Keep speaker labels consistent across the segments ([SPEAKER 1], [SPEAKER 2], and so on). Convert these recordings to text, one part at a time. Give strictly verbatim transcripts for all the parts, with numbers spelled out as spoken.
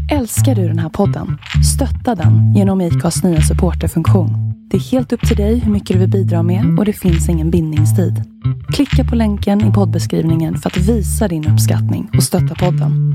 [SPEAKER 1] Älskar du den här podden? Stötta den genom I C A:s nya supporterfunktion. Det är helt upp till dig hur mycket du vill bidra med och det finns ingen bindningstid. Klicka på länken i poddbeskrivningen för att visa din uppskattning och stötta podden.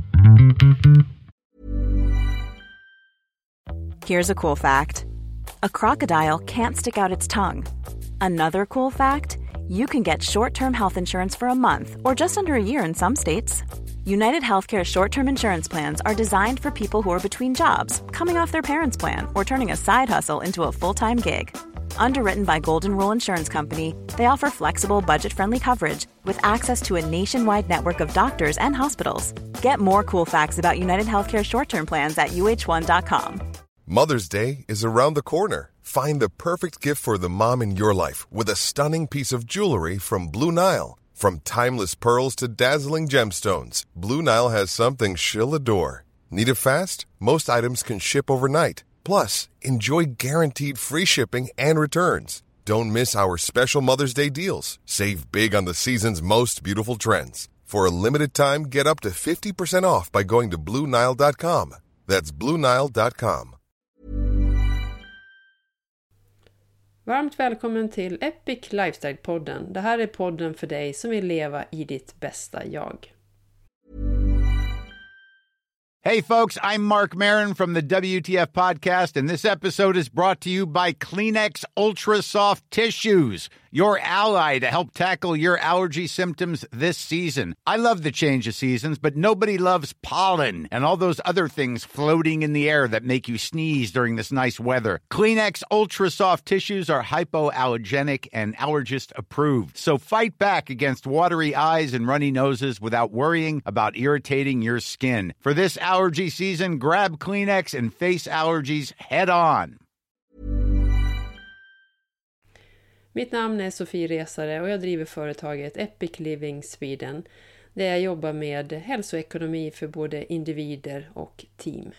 [SPEAKER 2] Here's a cool fact. A crocodile can't stick out its tongue. Another cool fact, you can get short-term health insurance for a month or just under a year in some states. United Healthcare short-term insurance plans are designed for people who are between jobs, coming off their parents' plan, or turning a side hustle into a full-time gig. Underwritten by Golden Rule Insurance Company, they offer flexible, budget-friendly coverage with access to a nationwide network of doctors and hospitals. Get more cool facts about United Healthcare short-term plans at U H one dot com.
[SPEAKER 3] Mother's Day is around the corner. Find the perfect gift for the mom in your life with a stunning piece of jewelry from Blue Nile. From timeless pearls to dazzling gemstones, Blue Nile has something she'll adore. Need it fast? Most items can ship overnight. Plus, enjoy guaranteed free shipping and returns. Don't miss our special Mother's Day deals. Save big on the season's most beautiful trends. For a limited time, get up to fifty percent off by going to Blue Nile dot com. That's Blue Nile dot com.
[SPEAKER 4] Varmt välkommen till Epic Lifestyle-podden. Det här är podden för dig som vill leva i ditt bästa jag.
[SPEAKER 5] Hey folks, I'm Mark Maron from the W T F podcast, and this episode is brought to you by Kleenex Ultra Soft Tissues, your ally to help tackle your allergy symptoms this season. I love the change of seasons, but nobody loves pollen and all those other things floating in the air that make you sneeze during this nice weather. Kleenex Ultra Soft Tissues are hypoallergenic and allergist approved, so fight back against watery eyes and runny noses without worrying about irritating your skin. For this allergy season, grab Kleenex and face allergies head on.
[SPEAKER 4] Mitt namn är Sofie Resare och jag driver företaget Epic Living Sweden, där jag jobbar med hälsoekonomi för både individer och team.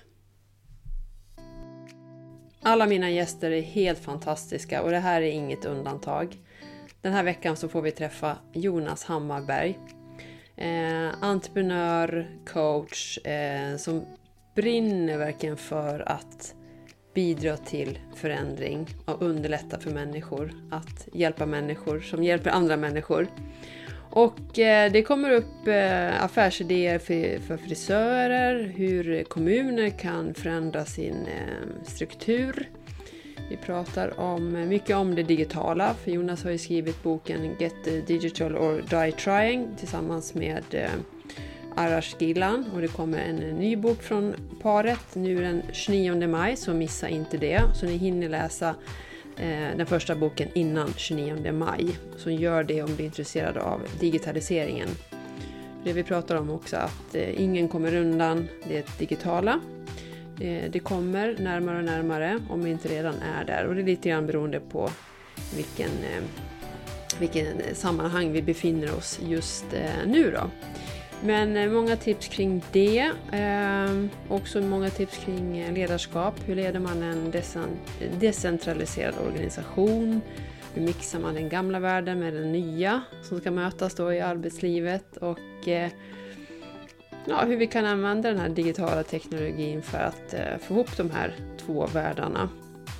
[SPEAKER 4] Alla mina gäster är helt fantastiska och det här är inget undantag. Den här veckan så får vi träffa Jonas Hammarberg, eh, entreprenör, coach eh, som brinner verkligen för att bidra till förändring och underlätta för människor, att hjälpa människor som hjälper andra människor. Och eh, det kommer upp eh, affärsidéer för, för frisörer, hur kommuner kan förändra sin eh, struktur. Vi pratar om mycket om det digitala, för Jonas har ju skrivit boken Get Digital or Die Trying tillsammans med eh, Arash Gillan, och det kommer en ny bok från paret nu den tjugonionde maj, så missa inte det. Så ni hinner läsa eh, den första boken innan tjugonionde maj. Så gör det om du är intresserad av digitaliseringen. Det vi pratar om också att eh, ingen kommer undan det digitala. Eh, det kommer närmare och närmare om vi inte redan är där. Och det är lite grann beroende på vilken, eh, vilken sammanhang vi befinner oss just eh, nu då. Men många tips kring det, eh, också många tips kring ledarskap. Hur leder man en decentraliserad organisation? Hur mixar man den gamla världen med den nya som ska mötas då i arbetslivet? Och eh, ja, hur vi kan använda den här digitala teknologin för att eh, få ihop de här två världarna.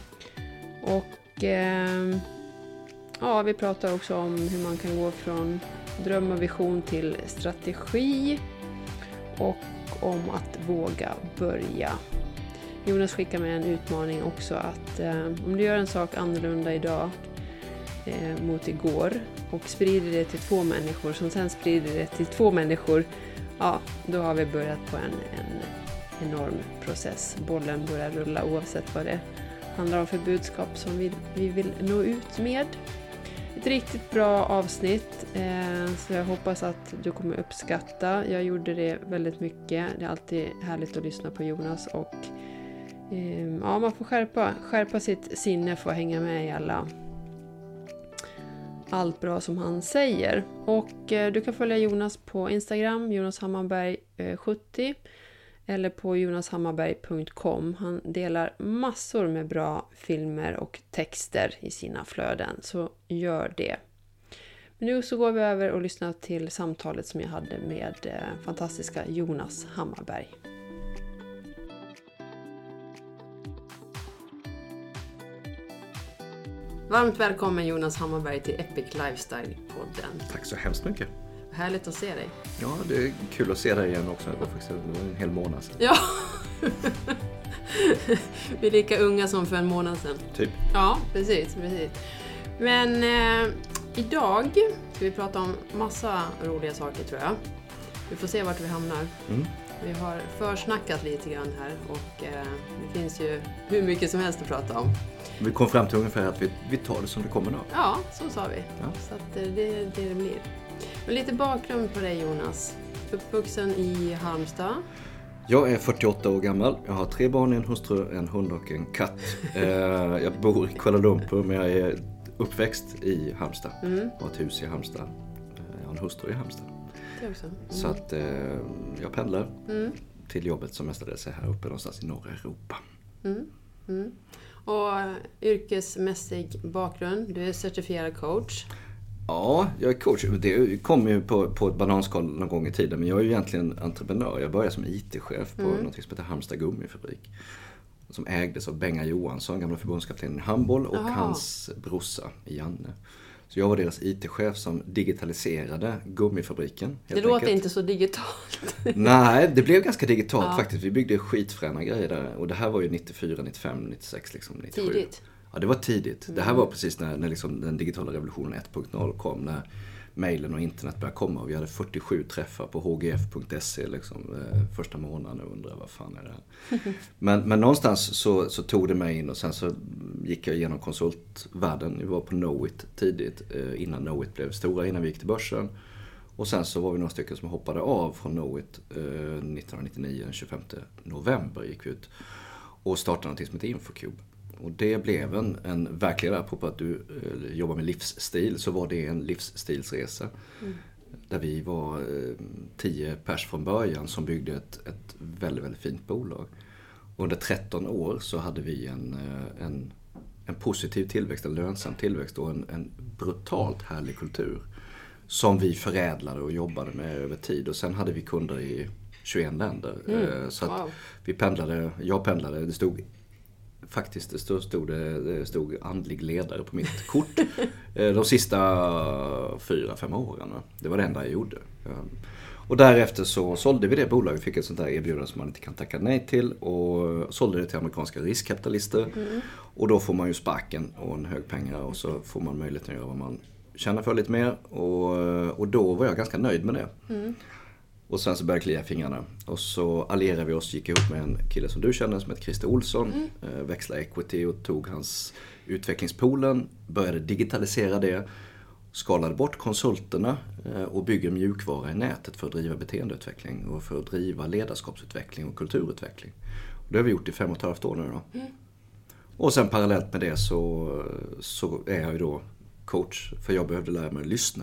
[SPEAKER 4] Och eh, ja, vi pratar också om hur man kan gå från dröm och vision till strategi och om att våga börja. Jonas skickar med en utmaning också att eh, om du gör en sak annorlunda idag eh, mot igår och sprider det till två människor som sen sprider det till två människor, ja, då har vi börjat på en, en enorm process. Bollen börjar rulla oavsett vad det handlar om för budskap som vi, vi vill nå ut med. Ett riktigt bra avsnitt, eh, så jag hoppas att du kommer uppskatta. Jag gjorde det väldigt mycket. Det är alltid härligt att lyssna på Jonas och eh, ja, man får skärpa, skärpa sitt sinne för att hänga med i alla allt bra som han säger. Och eh, du kan följa Jonas på Instagram, Jonas Hammarberg eh, sjuttio, eller på jonas hammarberg punkt com. Han delar massor med bra filmer och texter i sina flöden, så gör det. Men nu så går vi över och lyssnar till samtalet som jag hade med eh, fantastiska Jonas Hammarberg. Varmt välkommen Jonas Hammarberg till Epic Lifestyle-podden.
[SPEAKER 6] Tack så hemskt mycket.
[SPEAKER 4] Härligt att se dig.
[SPEAKER 6] Ja, det är kul att se dig igen också. Det var faktiskt en hel månad sedan.
[SPEAKER 4] Ja, vi är lika unga som för en månad sedan.
[SPEAKER 6] Typ.
[SPEAKER 4] Ja, precis. precis. Men eh, idag ska vi prata om massa roliga saker tror jag. Vi får se vart vi hamnar.
[SPEAKER 6] Mm.
[SPEAKER 4] Vi har försnackat lite grann här och eh, det finns ju hur mycket som helst att prata om.
[SPEAKER 6] Vi kom fram till ungefär att vi, vi tar det som det kommer då.
[SPEAKER 4] Ja, så sa vi.
[SPEAKER 6] Ja.
[SPEAKER 4] Så att det är det det blir. Men lite bakgrund på dig Jonas. Uppvuxen i Halmstad.
[SPEAKER 6] Jag är fyrtioåtta år gammal. Jag har tre barn, en hustru, en hund och en katt. eh, jag bor i Kuala Lumpur men jag är uppväxt i Halmstad.
[SPEAKER 4] Mm.
[SPEAKER 6] Jag har ett hus i Halmstad. Jag har en hustru i Halmstad.
[SPEAKER 4] Det också. Mm.
[SPEAKER 6] Så att eh, jag pendlar
[SPEAKER 4] Mm.
[SPEAKER 6] till jobbet som mestadels är här uppe någonstans i norra Europa.
[SPEAKER 4] Mm. Mm. Och yrkesmässig bakgrund. Du är certifierad coach.
[SPEAKER 6] Ja, jag är coach. Det kom ju på, på ett bananskal någon gång i tiden. Men jag är ju egentligen entreprenör. Jag började som I T-chef på mm. något som heter Halmstad gummifabrik. Som ägdes av Benga Johansson, gamla förbundskapten i handboll. Och Aha. hans brorsa Janne. Så jag var deras I T-chef som digitaliserade gummifabriken.
[SPEAKER 4] Det låter enkelt. Inte så digitalt.
[SPEAKER 6] Nej, det blev ganska digitalt
[SPEAKER 4] ja.
[SPEAKER 6] faktiskt. Vi byggde skitfräna grejer där. Och det här var ju nittiofyra, nittiofem, nittiosex, liksom, nittiosju.
[SPEAKER 4] Tidigt.
[SPEAKER 6] Ja, det var tidigt.
[SPEAKER 4] Mm.
[SPEAKER 6] Det här var precis när, när liksom den digitala revolutionen ett punkt noll kom. När mejlen och internet började komma. Och vi hade fyrtiosju träffar på h g f punkt se liksom, eh, första månaden och undrade vad fan är det här. men, men någonstans så, så tog det mig in och sen så gick jag igenom konsultvärlden. Vi var på Knowit tidigt eh, innan Knowit blev stora, innan vi gick till börsen. Och sen så var vi några stycken som hoppade av från Knowit eh, nittonhundranittionio, den tjugofemte november gick vi ut. Och startade något som heter Infocube. Och det blev en, en verkligen, apropå att du eh, jobbar med livsstil, så var det en livsstilsresa. Mm. Där vi var eh, tio pers från början som byggde ett, ett väldigt, väldigt fint bolag. Och under tretton år så hade vi en, en, en positiv tillväxt, en lönsam tillväxt och en, en brutalt härlig kultur. Som vi förädlade och jobbade med över tid. Och sen hade vi kunder i tjugoett länder. Mm. Så att wow. vi pendlade, jag pendlade, det stod faktiskt det stod, stod, det stod andlig ledare på mitt kort de sista fyra, fem åren. Det var det enda jag gjorde. Och därefter så sålde vi det bolaget, fick ett sånt där erbjudande som man inte kan tacka nej till och sålde det till amerikanska riskkapitalister. Mm. Och då får man ju sparken och en hög pengar och så får man möjlighet att göra vad man känner för lite mer. Och, och då var jag ganska nöjd med det. Mm. Och sen så började jag klia fingrarna. Och så allierade vi oss, gick ihop med en kille som du känner som heter Christer Olsson. Mm. Växlade equity och tog hans utvecklingspoolen. Började digitalisera det. Skalade bort konsulterna och bygger mjukvara i nätet för att driva beteendeutveckling. Och för att driva ledarskapsutveckling och kulturutveckling. Och det har vi gjort i fem och ett halvt år nu då. Mm. Och sen parallellt med det så, så är jag ju då coach. För jag behövde lära mig att lyssna.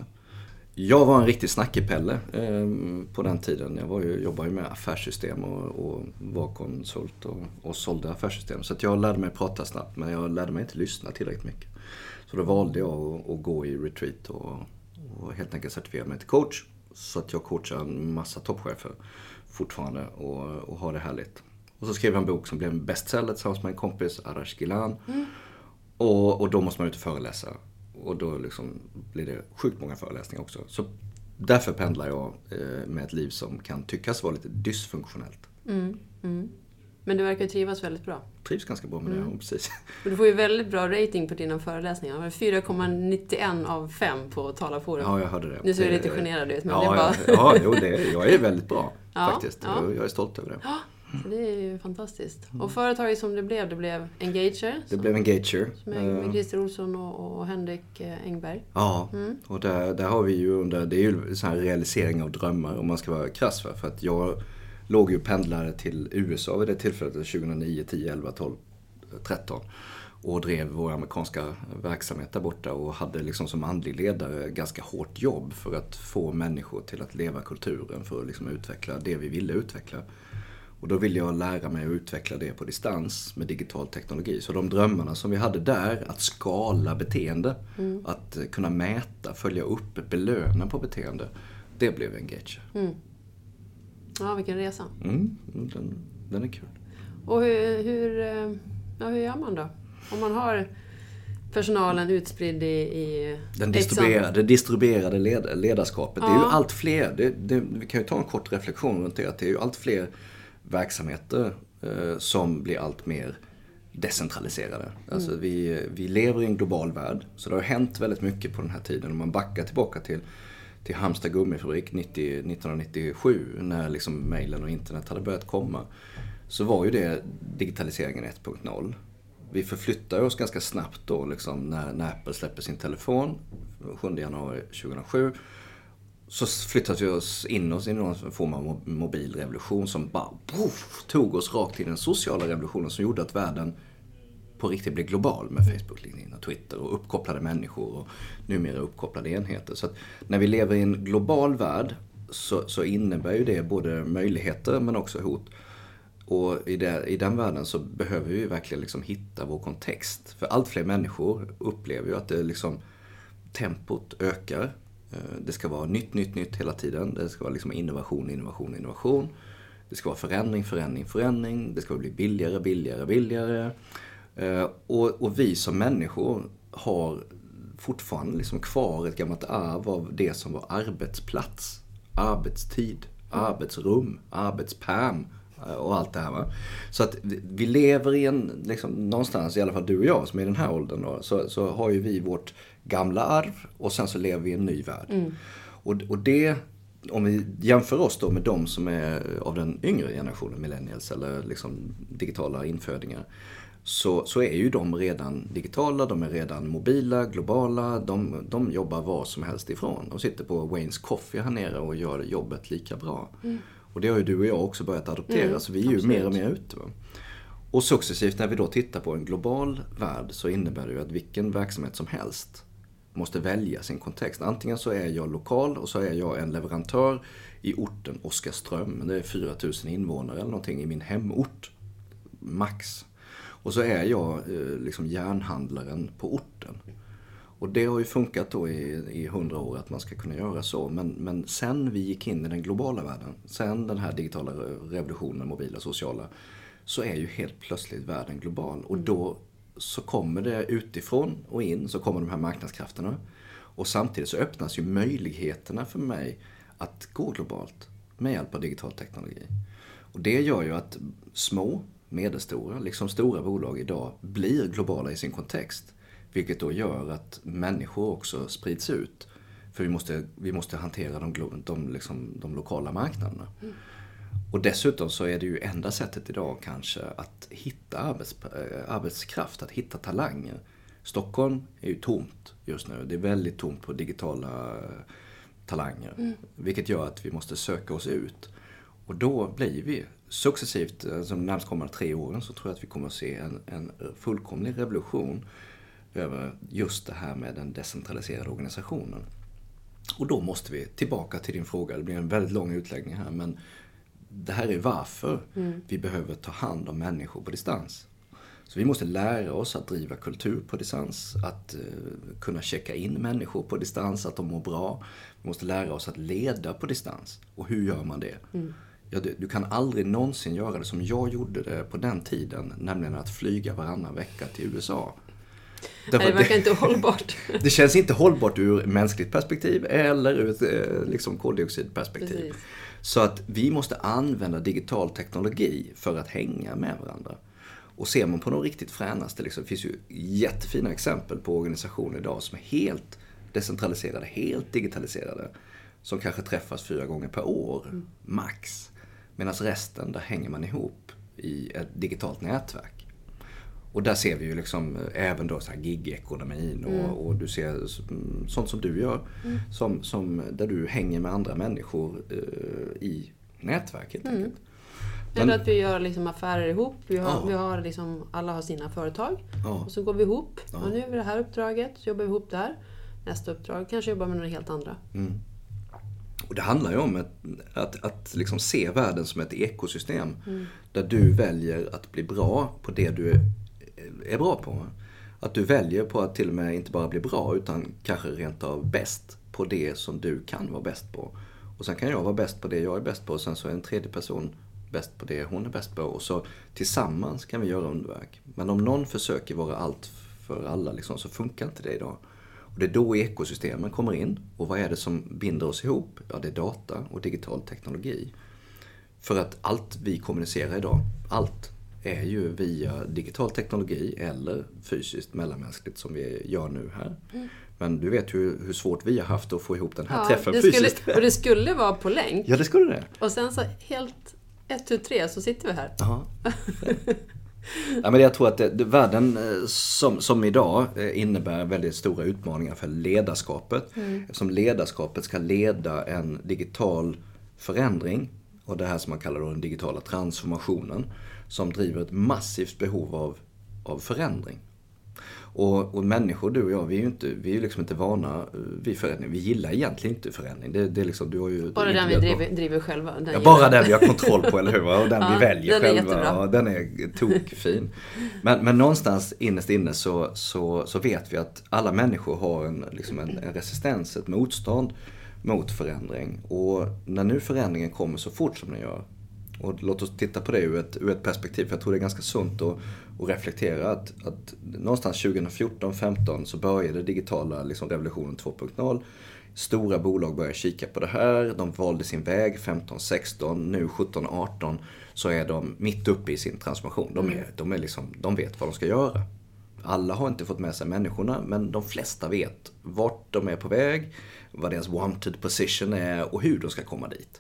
[SPEAKER 6] Jag var en riktig snackepelle eh, på den tiden. Jag var ju, jobbade ju med affärssystem och, och var konsult och, och sålde affärssystem. Så att jag lärde mig prata snabbt men jag lärde mig inte lyssna tillräckligt mycket. Så då valde jag att, att gå i retreat och, och helt enkelt certifiera mig till coach. Så att jag coachar en massa toppchefer fortfarande och, och har det härligt. Och så skrev jag en bok som blev en bestseller tillsammans med en kompis, Arash Gilan. Mm. Och, och då måste man ut och föreläsa. Och då liksom blir det sjukt många föreläsningar också. Så därför pendlar jag eh, med ett liv som kan tyckas vara lite dysfunktionellt. Mm,
[SPEAKER 4] mm. Men du verkar trivas väldigt bra.
[SPEAKER 6] Trivs ganska bra med mm. det, ja, precis.
[SPEAKER 4] Och du får ju väldigt bra rating på dina föreläsningar. fyra komma nittioen av fem på talarforum.
[SPEAKER 6] Ja, jag hörde det.
[SPEAKER 4] Nu ser du lite generad ut. Men
[SPEAKER 6] ja,
[SPEAKER 4] det är bara...
[SPEAKER 6] ja, jo, det, jag är väldigt bra
[SPEAKER 4] ja,
[SPEAKER 6] faktiskt.
[SPEAKER 4] Ja.
[SPEAKER 6] Jag är stolt över det.
[SPEAKER 4] Ja. Så det är ju fantastiskt. Och företaget som det blev, det blev Engager.
[SPEAKER 6] Det blev Engager.
[SPEAKER 4] Med Christer Olsson och, och Henrik Engberg.
[SPEAKER 6] Ja, mm. och där, där har vi ju under, det är ju sån här realisering av drömmar om man ska vara krass för. För att jag låg ju pendlare till U S A vid det tillfället tjugohundranio, tio, elva, tolv, tretton. Och drev vår amerikanska verksamhet där borta och hade liksom som andlig ledare ganska hårt jobb för att få människor till att leva kulturen för att liksom utveckla det vi ville utveckla. Och då ville jag lära mig att utveckla det på distans med digital teknologi. Så de drömmarna som vi hade där, att skala beteende, mm. att kunna mäta, följa upp, belöna på beteende, det blev Engager. Mm.
[SPEAKER 4] Ja, vilken resa.
[SPEAKER 6] Mm, den, den är kul.
[SPEAKER 4] Och hur, hur, ja, hur gör man då? Om man har personalen utspridd i... i
[SPEAKER 6] Den distribuerade, distribuerade led, ledarskapet. Ja. Det är ju allt fler. Det, det, vi kan ju ta en kort reflektion runt det. Att det är ju allt fler verksamheter eh, som blir allt mer decentraliserade. Mm. Alltså vi, vi lever i en global värld. Så det har hänt väldigt mycket på den här tiden. Om man backar tillbaka till, till Halmstad gummifabrik nittio, nittonhundranittiosju. När liksom mejlen och internet hade börjat komma. Så var ju det digitaliseringen ett punkt noll. Vi förflyttar oss ganska snabbt då liksom, när, när Apple släpper sin telefon sjunde januari tjugohundrasju. Så flyttade vi oss in oss i någon form av mobilrevolution som bara puff, tog oss rakt till den sociala revolutionen som gjorde att världen på riktigt blev global med Facebook, LinkedIn och Twitter och uppkopplade människor och numera uppkopplade enheter. Så att när vi lever i en global värld så, så innebär ju det både möjligheter men också hot. Och i, det, i den världen så behöver vi verkligen liksom hitta vår kontext. För allt fler människor upplever ju att det liksom, tempot ökar. Det ska vara nytt, nytt, nytt hela tiden. Det ska vara liksom innovation, innovation, innovation. Det ska vara förändring, förändring, förändring. Det ska bli billigare, billigare, billigare. Och, och vi som människor har fortfarande liksom kvar ett gammalt arv av det som var arbetsplats, arbetstid, arbetsrum, arbetspärm. Och allt det här, va? Så att vi lever i en, liksom, någonstans, i alla fall du och jag som är i den här åldern då, så, så har ju vi vårt gamla arv och sen så lever vi i en ny värld. Mm. Och, och det, om vi jämför oss då med de som är av den yngre generationen, millennials eller liksom digitala infödingar, så, så är ju de redan digitala, de är redan mobila, globala, de, de jobbar var som helst ifrån. De sitter på Wayne's Coffee här nere och gör jobbet lika bra. Mm. Och det har ju du och jag också börjat adoptera, mm, så vi är ju absolut mer och mer ute. Va? Och successivt när vi då tittar på en global värld så innebär det ju att vilken verksamhet som helst måste välja sin kontext. Antingen så är jag lokal och så är jag en leverantör i orten Oskarström. Det är fyra tusen invånare eller någonting i min hemort, max. Och så är jag eh, liksom järnhandlaren på orten. Och det har ju funkat då i, i hundra år att man ska kunna göra så. Men, men sen vi gick in i den globala världen, sen den här digitala revolutionen, mobila, sociala, så är ju helt plötsligt världen global. Och då så kommer det utifrån och in, så kommer de här marknadskrafterna. Och samtidigt så öppnas ju möjligheterna för mig att gå globalt med hjälp av digital teknologi. Och det gör ju att små, medelstora, liksom stora bolag idag blir globala i sin kontext. Vilket då gör att människor också sprids ut. För vi måste, vi måste hantera de, de, liksom, de lokala marknaderna. Mm. Och dessutom så är det ju enda sättet idag kanske att hitta arbets, arbetskraft, att hitta talanger. Stockholm är ju tomt just nu. Det är väldigt tomt på digitala talanger. Mm. Vilket gör att vi måste söka oss ut. Och då blir vi successivt, som närmast kommande tre åren, så tror jag att vi kommer att se en, en fullkomlig revolution över just det här med den decentraliserade organisationen. Och då måste vi tillbaka till din fråga. Det blir en väldigt lång utläggning här, men det här är varför mm. vi behöver ta hand om människor på distans. Så vi måste lära oss att driva kultur på distans, att uh, kunna checka in människor på distans, att de mår bra. Vi måste lära oss att leda på distans. Och hur gör man det? Mm. Ja, du, du kan aldrig någonsin göra det som jag gjorde det på den tiden, nämligen att flyga varannan vecka till U S A.
[SPEAKER 4] Nej, det verkar inte hållbart.
[SPEAKER 6] Det känns inte hållbart ur mänskligt perspektiv eller ur ett liksom, koldioxidperspektiv. Precis. Så att vi måste använda digital teknologi för att hänga med varandra. Och ser man på de riktigt fränaste, liksom, det finns ju jättefina exempel på organisationer idag som är helt decentraliserade, helt digitaliserade. Som kanske träffas fyra gånger per år, mm. max. Medan resten, där hänger man ihop i ett digitalt nätverk. Och där ser vi ju liksom även då så här gig-ekonomin och, mm. och du ser sånt som du gör. Mm. Som, som, där du hänger med andra människor uh, i nätverk helt mm. enkelt.
[SPEAKER 4] Men, Eller att vi gör liksom affärer ihop. Vi har, ja. vi har liksom, alla har sina företag. Ja. Och så går vi ihop. Ja. Och nu är det här uppdraget. Så jobbar vi ihop där. Nästa uppdrag kanske jobbar med några helt andra.
[SPEAKER 6] Mm. Och det handlar ju om att, att, att liksom se världen som ett ekosystem. Mm. Där du väljer att bli bra på det du är, är bra på. Att du väljer på att till och med inte bara bli bra utan kanske rent av bäst på det som du kan vara bäst på. Och sen kan jag vara bäst på det jag är bäst på och sen så är en tredje person bäst på det hon är bäst på. Och så tillsammans kan vi göra underverk. Men om någon försöker vara allt för alla liksom, så funkar inte det idag. Och det är då ekosystemen kommer in. Och vad är det som binder oss ihop? Ja, det är data och digital teknologi. För att allt vi kommunicerar idag, allt är ju via digital teknologi eller fysiskt mellanmänskligt som vi gör nu här. Mm. Men du vet ju hur svårt vi har haft att få ihop den här ja, träffen
[SPEAKER 4] det
[SPEAKER 6] fysiskt.
[SPEAKER 4] Skulle, och det skulle vara på länk.
[SPEAKER 6] Ja, det skulle det.
[SPEAKER 4] Och sen så helt ett, tu, tre så sitter vi här.
[SPEAKER 6] Ja. Ja, men jag tror att det, det, världen som, som idag innebär väldigt stora utmaningar för ledarskapet. Mm. Eftersom ledarskapet ska leda en digital förändring och det här som man kallar då den digitala transformationen som driver ett massivt behov av, av förändring. Och, och människor, du och jag, vi är ju inte, vi är liksom inte vana vid förändring. Vi gillar egentligen inte förändring. Det, det är liksom, du har ju,
[SPEAKER 4] bara den vi driver, driver själva. Den
[SPEAKER 6] ja, bara den vi har kontroll på, eller hur? Och den ja, vi väljer
[SPEAKER 4] den
[SPEAKER 6] själva.
[SPEAKER 4] Är
[SPEAKER 6] och den är tokfin. Men, men någonstans innerst inne så, så, så vet vi att alla människor har en, liksom en, en resistens, ett motstånd mot förändring. Och när nu förändringen kommer så fort som den gör, och låt oss titta på det ur ett, ur ett perspektiv, för jag tror det är ganska sunt att, att reflektera att, att någonstans tjugo fjorton femton så började digitala liksom revolutionen två punkt noll. Stora bolag började kika på det här, de valde sin väg femton sexton, nu sjutton arton så är de mitt uppe i sin transformation. De, är, de, är liksom, de vet vad de ska göra. Alla har inte fått med sig människorna, men de flesta vet vart de är på väg, vad deras wanted position är och hur de ska komma dit.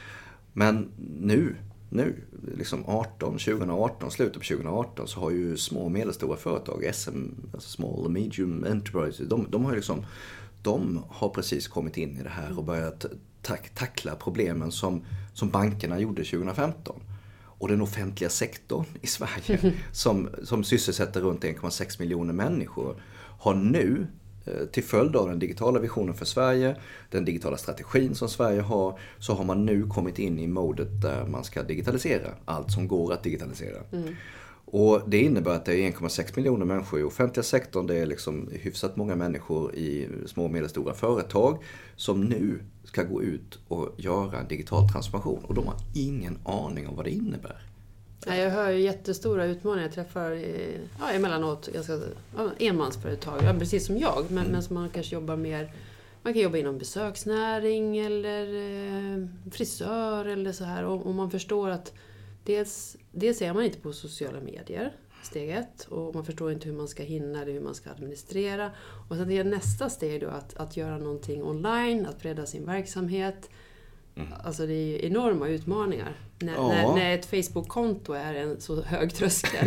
[SPEAKER 6] Men nu, nu liksom arton, tjugo arton, slutet på tjugo arton så har ju små och medelstora företag, S M, alltså small and medium enterprises, de, de har ju liksom, de har precis kommit in i det här och börjat tack, tackla problemen som, som bankerna gjorde tjugo femton. Och den offentliga sektorn i Sverige som, som sysselsätter runt en komma sex miljoner människor har nu till följd av den digitala visionen för Sverige, den digitala strategin som Sverige har, så har man nu kommit in i modet där man ska digitalisera allt som går att digitalisera. Mm. Och det innebär att det är en komma sex miljoner människor i offentliga sektorn, det är liksom hyfsat många människor i små och medelstora företag som nu ska gå ut och göra en digital transformation. Och de har ingen aning om vad det innebär.
[SPEAKER 4] Jag hör ju jättestora utmaningar. Jag träffar ja, emellanåt ganska ja, enmansföretag, ja, precis som jag. Men, mm. men som man kanske jobbar mer, man kan jobba inom besöksnäring eller eh, frisör eller så här. Och, och man förstår att dels, dels är man inte på sociala medier, steg ett. Och man förstår inte hur man ska hinna eller hur man ska administrera. Och sen är nästa steg då att, att göra någonting online, att bredda sin verksamhet. Mm. Alltså det är ju enorma utmaningar när, ja. när, när ett Facebook-konto är en så hög tröskel.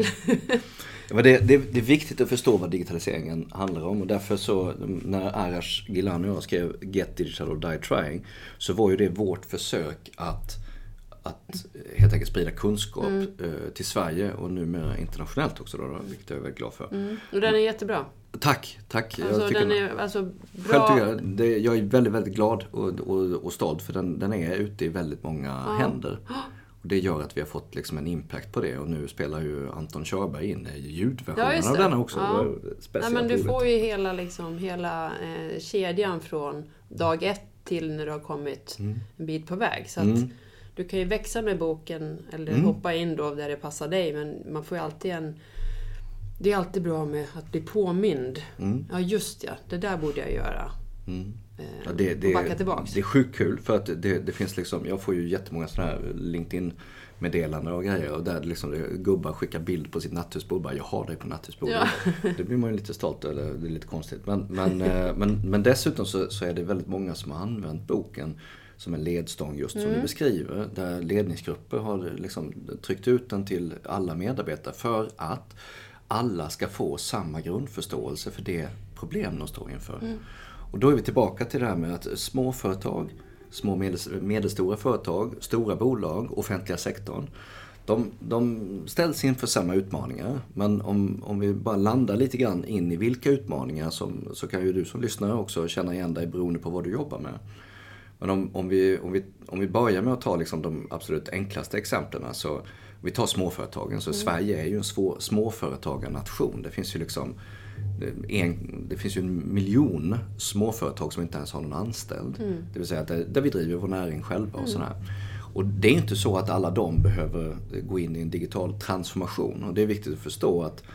[SPEAKER 6] Ja, det, det, det är viktigt att förstå vad digitaliseringen handlar om, och därför så när Arash Gilani och jag skrev Get Digital or Die Trying så var ju det vårt försök att, att helt enkelt sprida kunskap mm. till Sverige och numera internationellt också då, vilket jag är väldigt glad för. Mm.
[SPEAKER 4] Och den är jättebra.
[SPEAKER 6] Tack, tack.
[SPEAKER 4] Alltså, jag den är alltså bra.
[SPEAKER 6] Själv jag, det, jag är väldigt, väldigt glad och, och, och stolt för den, den är ute i väldigt många ja. händer. Och det gör att vi har fått liksom en impact på det, och nu spelar ju Anton Körberg in i ljudversionen ja, av den också.
[SPEAKER 4] Ja.
[SPEAKER 6] Det
[SPEAKER 4] Nej, men du får ju hela, liksom, hela eh, kedjan från dag ett till när du har kommit mm. en bit på väg. Så att mm. du kan ju växa med boken eller mm. hoppa in då där det passar dig, men man får ju alltid en... Det är alltid bra med att bli påmind. Mm. Ja, just ja. Det där borde jag göra. Mm.
[SPEAKER 6] Ja, det, det,
[SPEAKER 4] och backa tillbaks.
[SPEAKER 6] Det är sjukt kul för att det, det finns liksom... Jag får ju jättemånga sådana här LinkedIn-meddelanden och grejer. Och där liksom gubbar skickar bild på sitt natthusbord. Bara, jag har dig på natthusbordet. Ja. Det blir man ju lite stolt eller det är lite konstigt. Men, men, men, men dessutom så, så är det väldigt många som har använt boken som en ledstång just som mm. du beskriver. Där ledningsgrupper har liksom tryckt ut den till alla medarbetare för att alla ska få samma grundförståelse för det problem de står inför. Mm. Och då är vi tillbaka till det här med att små företag, små medels, medelstora företag, stora bolag, offentliga sektorn, de, de ställs inför samma utmaningar. Men om, om vi bara landar lite grann in i vilka utmaningar som, så kan ju du som lyssnare också känna igen dig beroende på vad du jobbar med. Men om, om, vi, om, vi, om vi börjar med att ta liksom de absolut enklaste exemplen, så vi tar småföretagen, så mm. Sverige är ju en svår, småföretagarnation. Det finns ju liksom en, det finns ju en miljon småföretag som inte ens har någon anställd. Mm. Det vill säga att där, där vi driver vår näring själva och mm. sådär. Och det är inte så att alla de behöver gå in i en digital transformation. Och det är viktigt att förstå att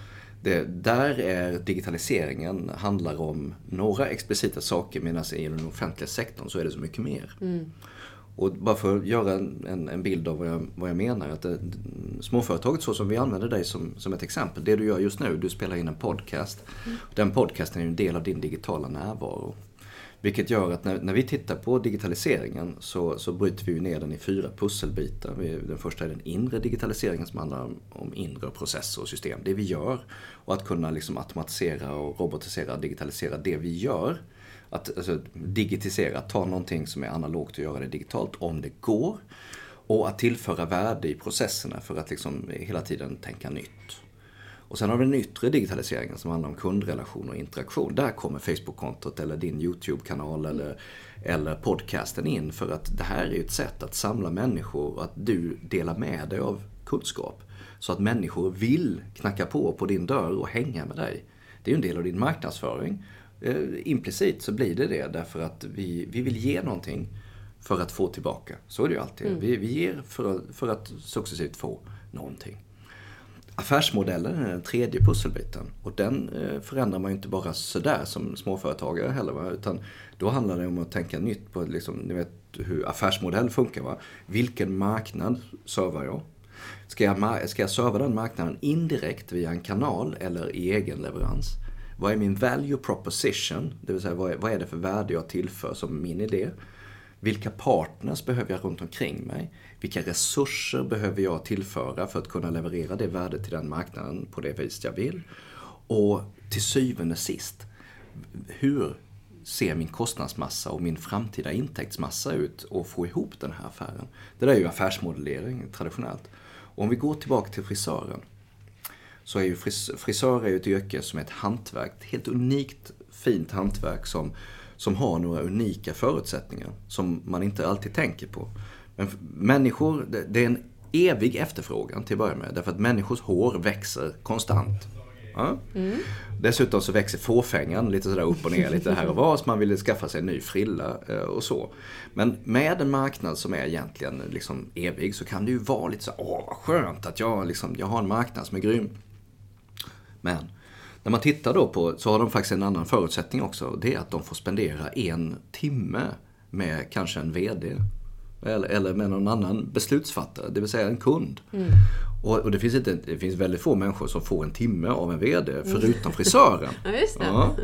[SPEAKER 6] Det, där är digitaliseringen handlar om några explicita saker, medan i den offentliga sektorn så är det så mycket mer. Mm. Och bara för att göra en, en, en bild av vad jag, vad jag menar, att det, småföretaget så som vi använder dig som, som ett exempel, det du gör just nu, du spelar in en podcast. Mm. Den podcasten är ju en del av din digitala närvaro. Vilket gör att när, när vi tittar på digitaliseringen så, så bryter vi ner den i fyra pusselbitar. Vi, den första är den inre digitaliseringen som handlar om, om inre processer och system. Det vi gör, och att kunna liksom automatisera och robotisera, digitalisera det vi gör. Att alltså, digitisera, ta någonting som är analogt och göra det digitalt om det går. Och att tillföra värde i processerna för att liksom hela tiden tänka nytt. Och sen har vi den yttre digitaliseringen som handlar om kundrelation och interaktion. Där kommer Facebook-kontot eller din YouTube-kanal eller, eller podcasten in. För att det här är ett sätt att samla människor och att du delar med dig av kunskap. Så att människor vill knacka på på din dörr och hänga med dig. Det är ju en del av din marknadsföring. Eh, implicit så blir det det därför att vi, vi vill ge någonting för att få tillbaka. Så är det ju alltid. Mm. Vi, vi ger för, för att successivt få någonting. Affärsmodellen är den tredje pusselbiten. Och den eh, förändrar man ju inte bara sådär som småföretagare heller. Va? Utan då handlar det om att tänka nytt på liksom, ni vet hur affärsmodell funkar. Va? Vilken marknad servar jag? Ska jag, ska jag serva den marknaden indirekt via en kanal eller i egen leverans? Vad är min value proposition? Det vill säga vad är, vad är det för värde jag tillför som min idé? Vilka partners behöver jag runt omkring mig? Vilka resurser behöver jag tillföra för att kunna leverera det värdet till den marknaden på det vis jag vill? Och till syvende sist, hur ser min kostnadsmassa och min framtida intäktsmassa ut och få ihop den här affären? Det där är ju affärsmodellering traditionellt. Och om vi går tillbaka till frisören, så är ju fris- frisör är ju ett yrke som är ett hantverk, ett helt unikt fint hantverk som som har några unika förutsättningar som man inte alltid tänker på. Men människor, det är en evig efterfrågan till att börja med. Därför att människors hår växer konstant. Ja? Mm. Dessutom så växer fåfängan lite sådär upp och ner, lite här och var. Så man vill skaffa sig en ny frilla och så. Men med en marknad som är egentligen liksom evig så kan det ju vara lite så, åh vad skönt att jag, liksom, jag har en marknad som är grym. Men när man tittar då på, så har de faktiskt en annan förutsättning också. Det är att de får spendera en timme med kanske en vd. Eller, eller med någon annan beslutsfattare, det vill säga en kund. Mm. Och, och det, finns inte, det finns väldigt få människor som får en timme av en vd, förutom frisören.
[SPEAKER 4] Ja, just det.
[SPEAKER 6] Ja.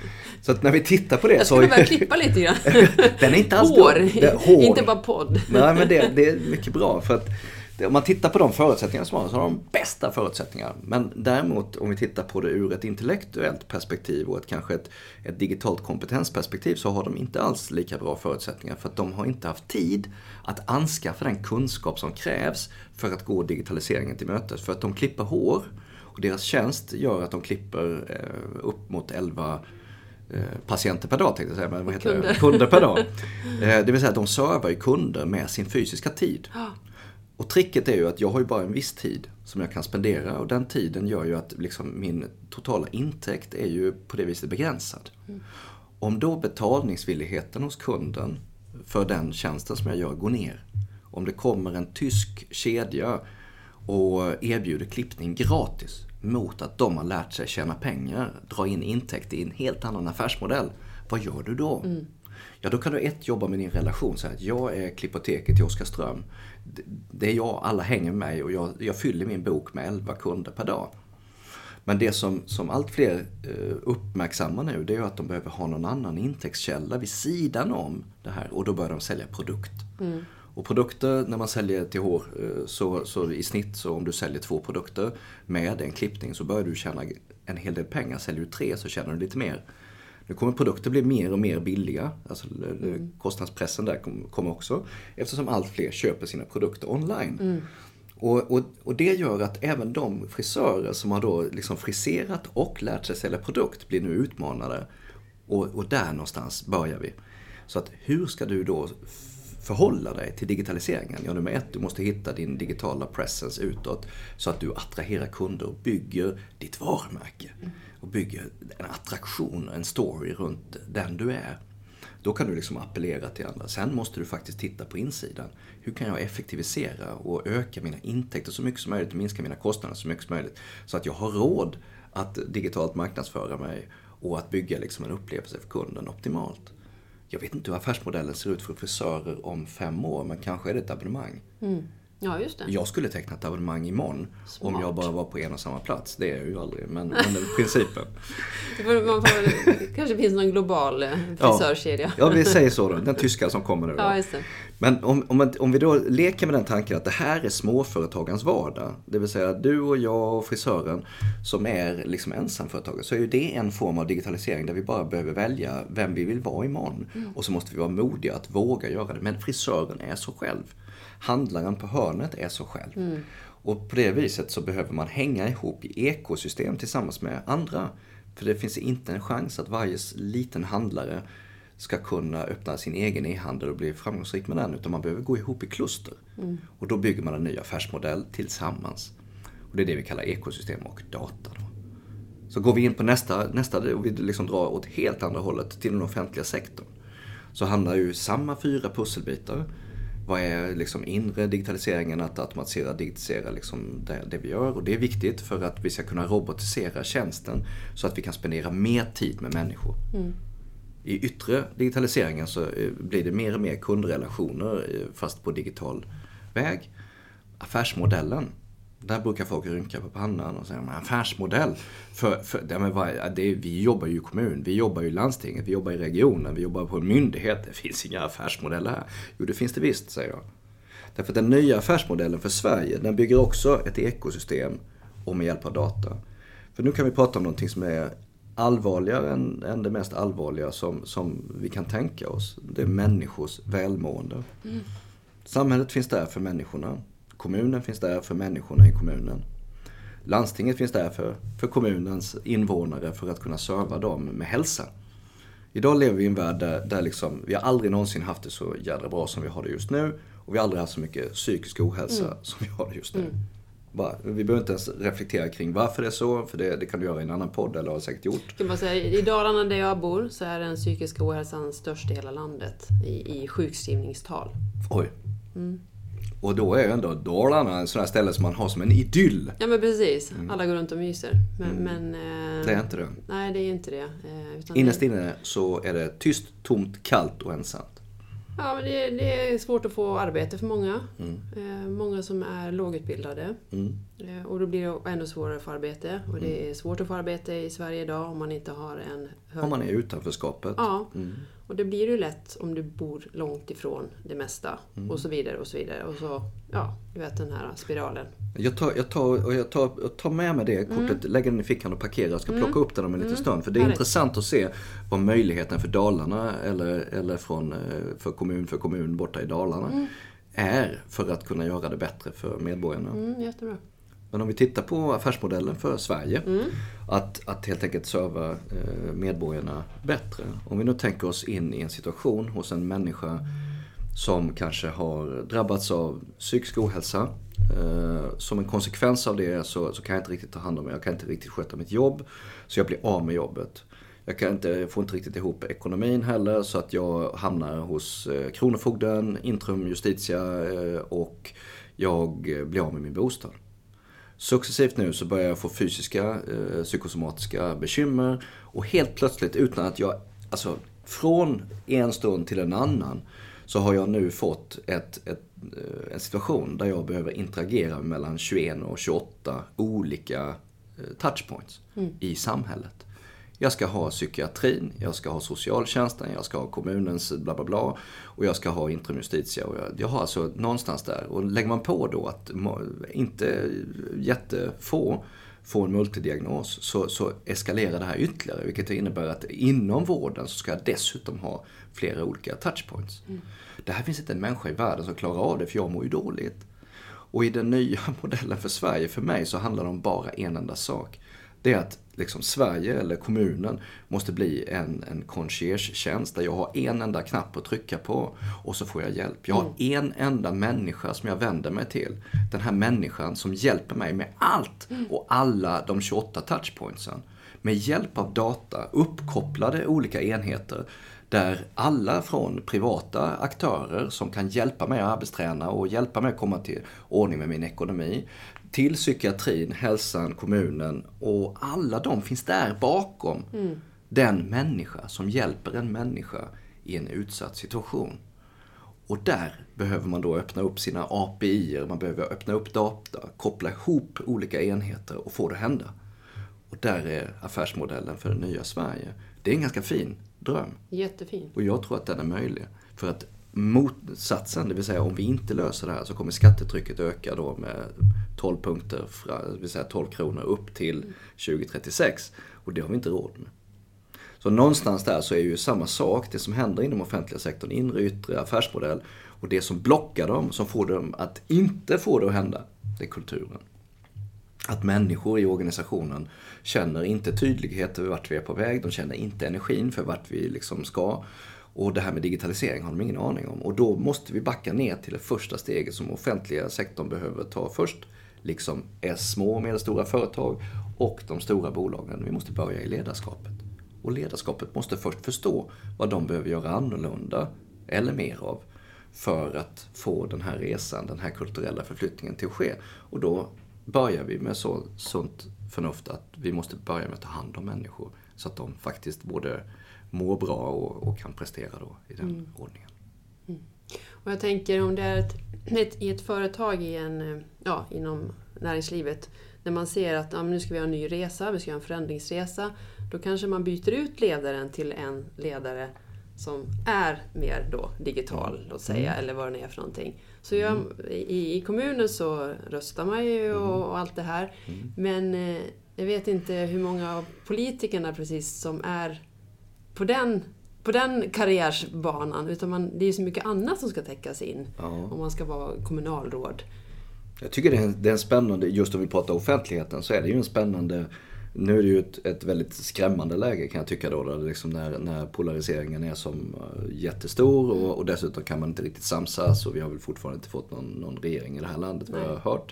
[SPEAKER 6] Så att när vi tittar på det...
[SPEAKER 4] Jag skulle så... börja klippa lite grann.
[SPEAKER 6] Den är inte alls
[SPEAKER 4] hår.
[SPEAKER 6] Det, hår.
[SPEAKER 4] Inte bara podd.
[SPEAKER 6] Nej, men det, det är mycket bra för att om man tittar på de förutsättningar som har, så har de bästa förutsättningar. Men däremot om vi tittar på det ur ett intellektuellt perspektiv och ett, kanske ett, ett digitalt kompetensperspektiv, så har de inte alls lika bra förutsättningar. För att de har inte haft tid att anskaffa den kunskap som krävs för att gå digitaliseringen till mötes. För att de klipper hår och deras tjänst gör att de klipper eh, upp mot elva eh, patienter per dag, tänkte jag säga. Men vad heter kunder. det? Kunder per dag. Eh, det vill säga att de servar ju kunder med sin fysiska tid. Och tricket är ju att jag har ju bara en viss tid som jag kan spendera. Och den tiden gör ju att liksom min totala intäkt är ju på det viset begränsad. Mm. Om då betalningsvilligheten hos kunden för den tjänsten som jag gör går ner. Om det kommer en tysk kedja och erbjuder klippning gratis mot att de har lärt sig tjäna pengar, dra in intäkt i en helt annan affärsmodell. Vad gör du då? Mm. Ja, då kan du ett jobba med din relation. Så att jag är klippoteket till Oskarström. Det är jag, alla hänger med mig och jag, jag fyller min bok med elva kunder per dag. Men det som, som allt fler eh, uppmärksammar nu, det är att de behöver ha någon annan intäktskälla vid sidan om det här. Och då börjar de sälja produkt. Mm. Och produkter, när man säljer till hår, eh, så, så i snitt, så om du säljer två produkter med en klippning, så börjar du tjäna en hel del pengar. Säljer du tre så tjänar du lite mer. Nu kommer produkter bli mer och mer billiga. Alltså mm. kostnadspressen där kommer också. Eftersom allt fler köper sina produkter online. Mm. Och, och, och det gör att även de frisörer som har då liksom friserat och lärt sig sälja produkt blir nu utmanade. Och, och där någonstans börjar vi. Så att hur ska du då förhålla dig till digitaliseringen? Ja, nummer ett, du måste hitta din digitala presence utåt. Så att du attraherar kunder och bygger ditt varumärke. Mm. Och bygger en attraktion, en story runt den du är. Då kan du liksom appellera till andra. Sen måste du faktiskt titta på insidan. Hur kan jag effektivisera och öka mina intäkter så mycket som möjligt och minska mina kostnader så mycket som möjligt. Så att jag har råd att digitalt marknadsföra mig och att bygga liksom en upplevelse för kunden optimalt. Jag vet inte hur affärsmodellen ser ut för frisörer om fem år, men kanske är det ett abonnemang.
[SPEAKER 4] Mm. Ja, just det.
[SPEAKER 6] Jag skulle teckna ett abonnemang imorgon.
[SPEAKER 4] Smart.
[SPEAKER 6] Om jag bara var på en och samma plats. Det är jag ju aldrig, men, men principen.
[SPEAKER 4] Man får, kanske finns någon global frisörkedja.
[SPEAKER 6] Ja, ja, vi säger så då. Den tyska som kommer nu då.
[SPEAKER 4] Ja, just det.
[SPEAKER 6] Men om, om, om vi då leker med den tanken att det här är småföretagens vardag. Det vill säga du och jag och frisören som är liksom ensamföretagare. Så är ju det en form av digitalisering där vi bara behöver välja vem vi vill vara imorgon. Mm. Och så måste vi vara modiga att våga göra det. Men frisören är så själv. Handlaren på hörnet är så själv. Mm. Och på det viset så behöver man hänga ihop i ekosystem tillsammans med andra. För det finns inte en chans att varje liten handlare ska kunna öppna sin egen e-handel och bli framgångsrik med den. Utan man behöver gå ihop i kluster. Mm. Och då bygger man en ny affärsmodell tillsammans. Och det är det vi kallar ekosystem och data. Då. Så går vi in på nästa, nästa och vi liksom drar åt helt andra hållet till den offentliga sektorn. Så handlar ju samma fyra pusselbitar. Vad är liksom inre digitaliseringen, att automatisera och digitalisera liksom det, det vi gör. Och det är viktigt för att vi ska kunna robotisera tjänsten så att vi kan spendera mer tid med människor. Mm. I yttre digitaliseringen så blir det mer och mer kundrelationer fast på digital väg. Affärsmodellen. Där brukar folk rynka på pannan och säga, men affärsmodell. För, för, det, men vad, det, vi jobbar ju i kommun, vi jobbar ju i landstinget, vi jobbar i regionen, vi jobbar på en myndighet. Det finns inga affärsmodeller här. Jo, det finns det visst, säger jag. Därför att den nya affärsmodellen för Sverige, den bygger också ett ekosystem och med hjälp av data. För nu kan vi prata om någonting som är allvarligare än, än det mest allvarliga som, som vi kan tänka oss. Det är människors välmående. Mm. Samhället finns där för människorna. Kommunen finns där för människorna i kommunen. Landstinget finns där för, för kommunens invånare för att kunna serva dem med hälsa. Idag lever vi i en värld där, där liksom, vi har aldrig någonsin haft det så jävla bra som vi har det just nu. Och vi har aldrig haft så mycket psykisk ohälsa mm. som vi har det just nu. Mm. Bara, vi behöver inte ens reflektera kring varför det är så, för det, det kan du göra i en annan podd eller har säkert gjort.
[SPEAKER 4] Kan man säga, i Dalarna där jag bor så är den psykiska ohälsan störst i hela landet i, i sjukskrivningstal.
[SPEAKER 6] Oj. Mm. Och då är ju ändå Dalarna en sån här ställe som man har som en idyll.
[SPEAKER 4] Ja, men precis. Mm. Alla går runt och myser. Men, mm. men, eh,
[SPEAKER 6] det är inte det.
[SPEAKER 4] Nej, det är inte det. Eh, utan
[SPEAKER 6] Innerst
[SPEAKER 4] det...
[SPEAKER 6] inne så är det tyst, tomt, kallt och ensamt.
[SPEAKER 4] Ja, men det, det är svårt att få arbete för många. Mm. Eh, många som är lågutbildade. Mm. Eh, och då blir det ännu svårare att få arbete. Och det är svårt att få arbete i Sverige idag om man inte har en hög...
[SPEAKER 6] Om man är utanförskapet.
[SPEAKER 4] Ja, mm. och det blir ju lätt om du bor långt ifrån det mesta. Mm. Och så vidare och så vidare. Och så, ja, du vet den här spiralen.
[SPEAKER 6] Jag tar, jag tar, och jag tar, jag tar med mig det kortet, mm. lägger den i fickan och parkerar. Jag ska plocka mm. upp den om en liten mm. stund. För det är
[SPEAKER 4] Härligt.
[SPEAKER 6] Intressant att se vad möjligheten för Dalarna eller, eller från, för kommun för kommun borta i Dalarna mm. är för att kunna göra det bättre för medborgarna.
[SPEAKER 4] Mm, jättebra.
[SPEAKER 6] Men om vi tittar på affärsmodellen för Sverige, mm. att, att helt enkelt serva eh, medborgarna bättre. Om vi nu tänker oss in i en situation hos en människa som kanske har drabbats av psykisk ohälsa. Eh, som en konsekvens av det så, så kan jag inte riktigt ta hand om mig. Jag kan inte riktigt sköta mitt jobb, så jag blir av med jobbet. Jag kan inte, får inte riktigt ihop ekonomin heller, så att jag hamnar hos eh, Kronofogden, Intrum Justitia eh, och jag blir av med min bostad. Successivt nu så börjar jag få fysiska, eh, psykosomatiska bekymmer och helt plötsligt utan att jag, alltså från en stund till en annan så har jag nu fått ett, ett, en situation där jag behöver interagera mellan tjugoett och tjugoåtta olika touchpoints mm. i samhället. Jag ska ha psykiatrin, jag ska ha socialtjänsten, jag ska ha kommunens bla bla bla och jag ska ha Intrum Justitia. Och jag, jag har alltså någonstans där. Och lägger man på då att inte jättefå får en multidiagnos så, så eskalerar det här ytterligare. Vilket innebär att inom vården så ska jag dessutom ha flera olika touchpoints. Mm. Det här finns inte en människa i världen som klarar av det, för jag mår ju dåligt. Och i den nya modellen för Sverige, för mig, så handlar det om bara en enda sak. Det är att liksom Sverige eller kommunen måste bli en, en concierge-tjänst där jag har en enda knapp att trycka på och så får jag hjälp. Jag har mm. en enda människa som jag vänder mig till. Den här människan som hjälper mig med allt och alla de tjugoåtta touchpointsen. Med hjälp av data, uppkopplade olika enheter Där alla från privata aktörer som kan hjälpa mig att arbetsträna och hjälpa mig att komma till ordning med min ekonomi, till psykiatrin, hälsan, kommunen och alla de finns där bakom mm. den människa som hjälper en människa i en utsatt situation. Och där behöver man då öppna upp sina A P I-er, man behöver öppna upp data, koppla ihop olika enheter och få det hända. Och där är affärsmodellen för det nya Sverige. Det är en ganska fin dröm.
[SPEAKER 4] Jättefin.
[SPEAKER 6] Och jag tror att den är möjlig. För att motsatsen, det vill säga om vi inte löser det här så kommer skattetrycket öka då med tolv punkter, det vill säga tolv kronor upp till tjugo trettiosex. Och det har vi inte råd med. Så någonstans där så är ju samma sak, det som händer inom offentliga sektorn, inre yttre affärsmodell. Och det som blockar dem, som får dem att inte få det att hända, det är kulturen. Att människor i organisationen känner inte tydlighet över vart vi är på väg. De känner inte energin för vart vi liksom ska. Och det här med digitalisering har de ingen aning om. Och då måste vi backa ner till det första steget som offentliga sektorn behöver ta först. Liksom S, små och medelstora företag och de stora bolagen. Vi måste börja i ledarskapet. Och ledarskapet måste först förstå vad de behöver göra annorlunda eller mer av. För att få den här resan, den här kulturella förflyttningen till att ske. Och då börjar vi med så sunt förnuft att vi måste börja med att ta hand om människor så att de faktiskt både mår bra och, och kan prestera då i den mm. ordningen.
[SPEAKER 4] Mm. Och jag tänker om det är ett, ett, i ett företag i en, ja, inom näringslivet när man ser att ja, nu ska vi ha en ny resa, vi ska ha en förändringsresa, då kanske man byter ut ledaren till en ledare som är mer då digital, låt säga, mm. eller vad det är för någonting. Så jag, i, i kommunen så röstar man ju och, och allt det här. Mm. Men eh, jag vet inte hur många av politikerna precis som är på den, på den karriärsbanan. Utan man, det är så mycket annat som ska täckas in ja. Om man ska vara kommunalråd.
[SPEAKER 6] Jag tycker det är, en, det är en spännande, just om vi pratar offentligheten så är det ju en spännande. Nu är det ju ett, ett väldigt skrämmande läge kan jag tycka då, då liksom när, när polariseringen är som jättestor och, och dessutom kan man inte riktigt samsas och vi har väl fortfarande inte fått någon, någon regering i det här landet vad jag har hört.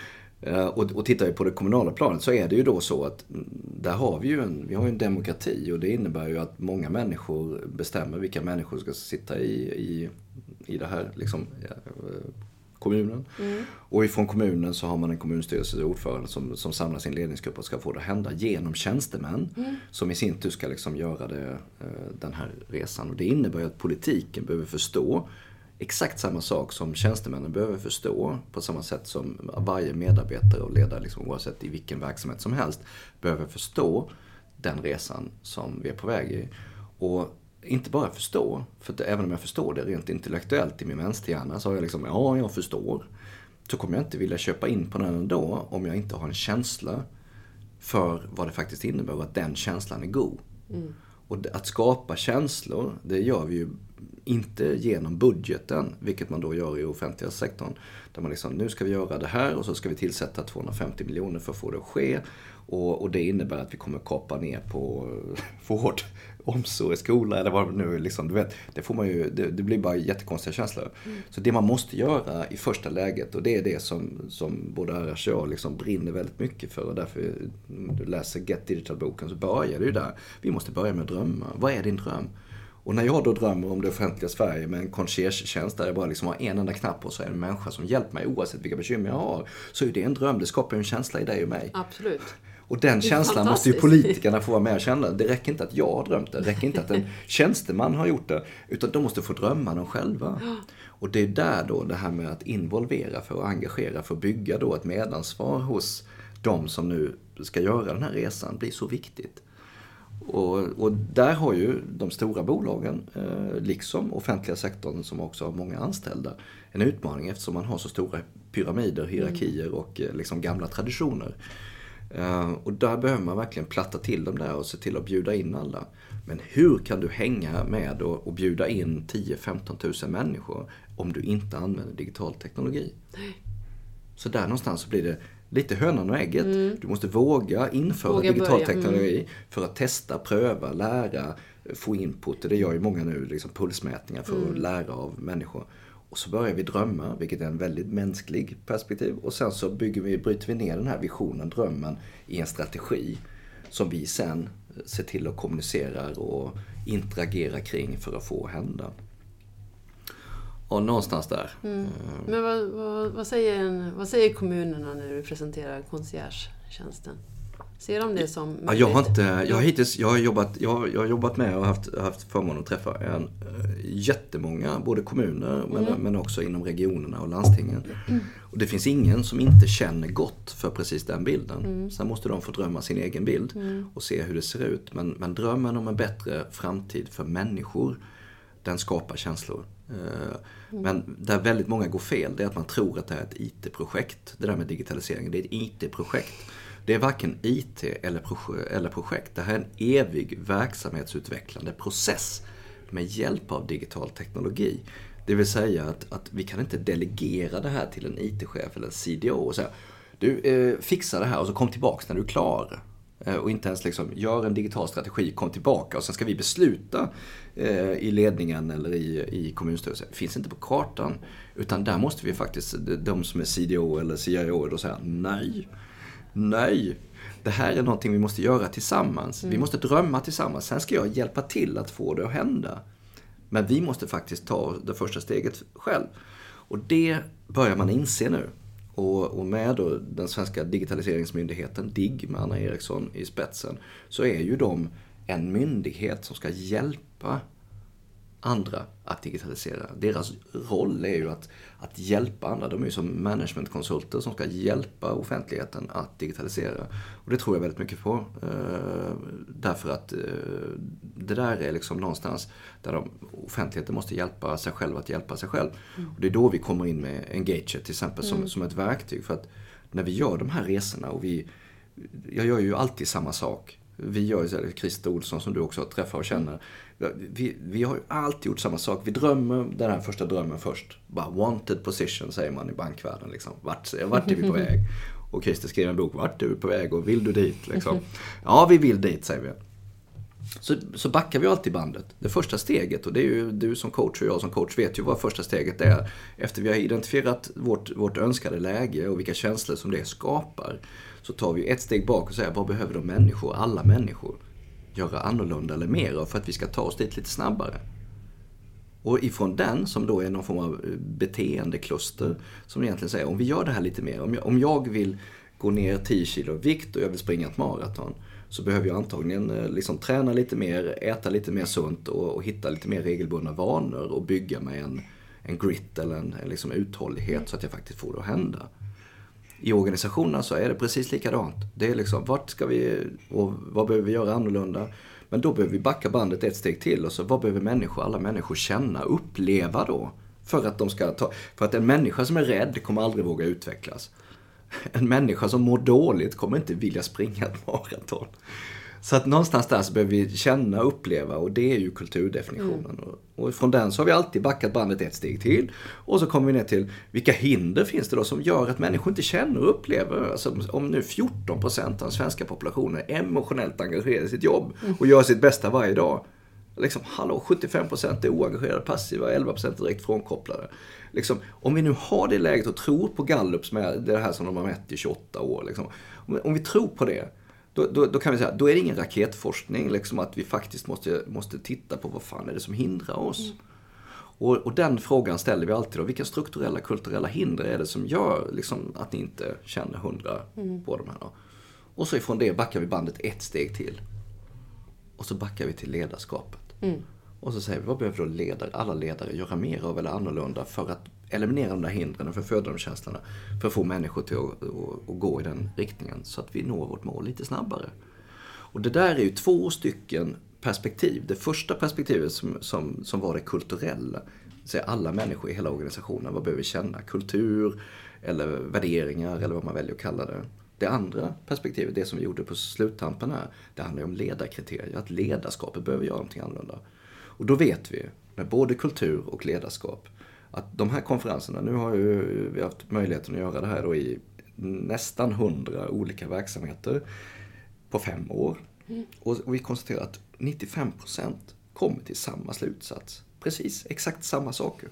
[SPEAKER 6] Uh, och, och tittar vi på det kommunala planet så är det ju då så att där har vi ju en, vi har ju en demokrati och det innebär ju att många människor bestämmer vilka människor ska sitta i, i, i det här liksom, ja, kommunen. Mm. Och ifrån kommunen så har man en kommunstyrelse ordförande som, som samlar sin ledningsgrupp och ska få det att hända genom tjänstemän mm. som i sin tur ska liksom göra det, den här resan. Och det innebär ju att politiken behöver förstå exakt samma sak som tjänstemännen behöver förstå på samma sätt som varje medarbetare och ledare liksom, oavsett i vilken verksamhet som helst behöver förstå den resan som vi är på väg i. Och inte bara förstå, för att även om jag förstår det rent intellektuellt i min vänsterhjärna så har jag liksom, ja jag förstår. Så kommer jag inte vilja köpa in på den ändå om jag inte har en känsla för vad det faktiskt innebär och att den känslan är god. Mm. Och att skapa känslor, det gör vi ju inte genom budgeten, vilket man då gör i offentliga sektorn. Där man liksom, nu ska vi göra det här och så ska vi tillsätta tvåhundrafemtio miljoner för att få det att ske. Och, och det innebär att vi kommer kapa ner på vård, omsorg, skola eller vad det nu är. Liksom, du vet, det, får man ju, det, det blir bara jättekonstiga känslor. Mm. Så det man måste göra i första läget, och det är det som, som både Arash och jag liksom brinner väldigt mycket för. Och därför du läser Get Digital-boken så börjar det ju där. Vi måste börja med att drömma. Vad är din dröm? Och när jag då drömmer om det offentliga Sverige med en concierge-tjänst där jag bara liksom har en enda knapp och så är det en människa som hjälper mig oavsett vilka bekymmer jag har, så är det en dröm. Det skapar en känsla i dig och mig.
[SPEAKER 4] Absolut.
[SPEAKER 6] Och den känslan måste ju politikerna få vara med och känna. Det räcker inte att jag har drömt det. Det räcker inte att en tjänsteman har gjort det. Utan de måste få drömma dem själva. Och det är där då det här med att involvera för att engagera, för att bygga då ett medansvar hos de som nu ska göra den här resan blir så viktigt. Och, och där har ju de stora bolagen, eh, liksom offentliga sektorn som också har många anställda, en utmaning eftersom man har så stora pyramider, hierarkier och eh, liksom gamla traditioner. Uh, och där behöver man verkligen platta till dem där och se till att bjuda in alla. Men hur kan du hänga med och, och bjuda in tio till femton tusen människor om du inte använder digital teknologi? Så där någonstans så blir det lite hönan och ägget. Mm. Du måste våga införa våga digital börja. teknologi mm. för att testa, pröva, lära, få input. Det gör ju många nu, liksom pulsmätningar för mm. att lära av människor. Och så börjar vi drömma, vilket är en väldigt mänsklig perspektiv. Och sen så bygger vi, bryter vi ner den här visionen, drömmen, i en strategi som vi sen ser till att kommunicera och interagera kring för att få hända. Och någonstans där.
[SPEAKER 4] Mm. Men vad, vad, vad, säger en, vad säger kommunerna när du presenterar concierge-tjänsten? Ser de det som möjligt?
[SPEAKER 6] Ja, jag har inte, jag har hittills, jag har jobbat, jag, jag har jobbat med och haft, haft förmånen att träffa en, jättemånga, både kommuner men, mm. men också inom regionerna och landstingen. Mm. Och det finns ingen som inte känner gott för precis den bilden. Mm. Sen måste de få drömma sin egen bild mm. och se hur det ser ut. Men, men drömmen om en bättre framtid för människor, den skapar känslor. Mm. Men där väldigt många går fel, det är att man tror att det är ett I T-projekt. Det där med digitalisering, det är ett I T-projekt. Det är varken I T eller, proje- eller projekt. Det här är en evig verksamhetsutvecklande process med hjälp av digital teknologi. Det vill säga att, att vi kan inte delegera det här till en I T-chef eller en C D O och säga du eh, fixar det här och så kom tillbaka när du är klar. Eh, och inte ens liksom gör en digital strategi, kom tillbaka och sen ska vi besluta eh, i ledningen eller i, i kommunstyrelsen. Det finns inte på kartan, utan där måste vi faktiskt, de som är C D O eller C I O, då säga nej. Nej, det här är någonting vi måste göra tillsammans. Mm. Vi måste drömma tillsammans. Sen ska jag hjälpa till att få det att hända. Men vi måste faktiskt ta det första steget själv. Och det börjar man inse nu. Och, och med då den svenska digitaliseringsmyndigheten, D I G, med Anna Eriksson i spetsen, så är ju de en myndighet som ska hjälpa andra att digitalisera. Deras roll är ju att, att hjälpa andra. De är ju som managementkonsulter som ska hjälpa offentligheten att digitalisera. Och det tror jag väldigt mycket på. Eh, därför att eh, det där är liksom någonstans där de, offentligheten måste hjälpa sig själv att hjälpa sig själv. Mm. Och det är då vi kommer in med Engager till exempel som, mm. som ett verktyg. För att när vi gör de här resorna och vi, jag gör ju alltid samma sak. Vi gör ju, Christer Olsson som du också träffar och känner. Vi, vi har ju alltid gjort samma sak. Vi drömmer den här första drömmen först. Bara wanted position säger man i bankvärlden. Liksom. Vart, vart är vi på väg? Och Christer skriver en bok. Vart är vi på väg och vill du dit? Liksom. Ja, vi vill dit säger vi. Så, så backar vi alltid bandet. Det första steget, och det är ju du som coach och jag som coach vet ju vad första steget är. Efter vi har identifierat vårt, vårt önskade läge och vilka känslor som det skapar, så tar vi ett steg bak och säger vad behöver de människor, alla människor, göra annorlunda eller mer av för att vi ska ta oss dit lite snabbare. Och ifrån den, som då är någon form av beteendekluster, som egentligen säger om vi gör det här lite mer, om jag, om jag vill gå ner tio kilo vikt och jag vill springa ett maraton, så behöver jag antagligen liksom träna lite mer, äta lite mer sunt och, och hitta lite mer regelbundna vanor och bygga mig en, en grit eller en, en liksom uthållighet så att jag faktiskt får det att hända. I organisationerna så är det precis likadant. Det är liksom, vart ska vi och vad behöver vi göra annorlunda? Men då behöver vi backa bandet ett steg till och så vad behöver människor, alla människor känna, uppleva då? För att de ska ta, för att en människa som är rädd kommer aldrig våga utvecklas. En människa som mår dåligt kommer inte vilja springa ett maraton. Så att någonstans där så behöver vi känna, uppleva, och det är ju kulturdefinitionen. Mm. Och från den så har vi alltid backat bandet ett steg till. Och så kommer vi ner till vilka hinder finns det då som gör att människor inte känner och upplever. Alltså, om nu fjorton procent av den svenska populationen är emotionellt engagerade i sitt jobb och gör sitt bästa varje dag. Liksom, hallå, sjuttiofem procent är oengagerade, passiva, elva procent är direkt frånkopplade. Liksom, om vi nu har det läget och tror på Gallups med det här som de har mätt i tjugoåtta år. Liksom, om, om vi tror på det, Då, då, då kan vi säga, då är det ingen raketforskning liksom, att vi faktiskt måste, måste titta på vad fan är det som hindrar oss. Mm. Och, och den frågan ställer vi alltid då, vilka strukturella, kulturella hinder är det som gör liksom, att ni inte känner hundra mm. på de här då? Och så ifrån det backar vi bandet ett steg till. Och så backar vi till ledarskapet. Mm. Och så säger vi, vad behöver då ledare, alla ledare göra mer av eller annorlunda för att eliminera de där hindren, för att föda de känslorna, för att få människor till att, att, att gå i den riktningen så att vi når vårt mål lite snabbare. Och det där är ju två stycken perspektiv. Det första perspektivet som, som, som var det kulturella, så alla människor i hela organisationen, vad behöver vi känna? Kultur eller värderingar eller vad man väljer att kalla det. Det andra perspektivet, det som vi gjorde på sluttampen här, det handlar om ledarkriterier, att ledarskapet behöver göra någonting annorlunda. Och då vet vi, med både kultur och ledarskap, att de här konferenserna, nu har ju vi haft möjligheten att göra det här då i nästan hundra olika verksamheter på fem år. Mm. Och, och vi konstaterar att nittiofem procent kommer till samma slutsats. Precis, exakt samma saker.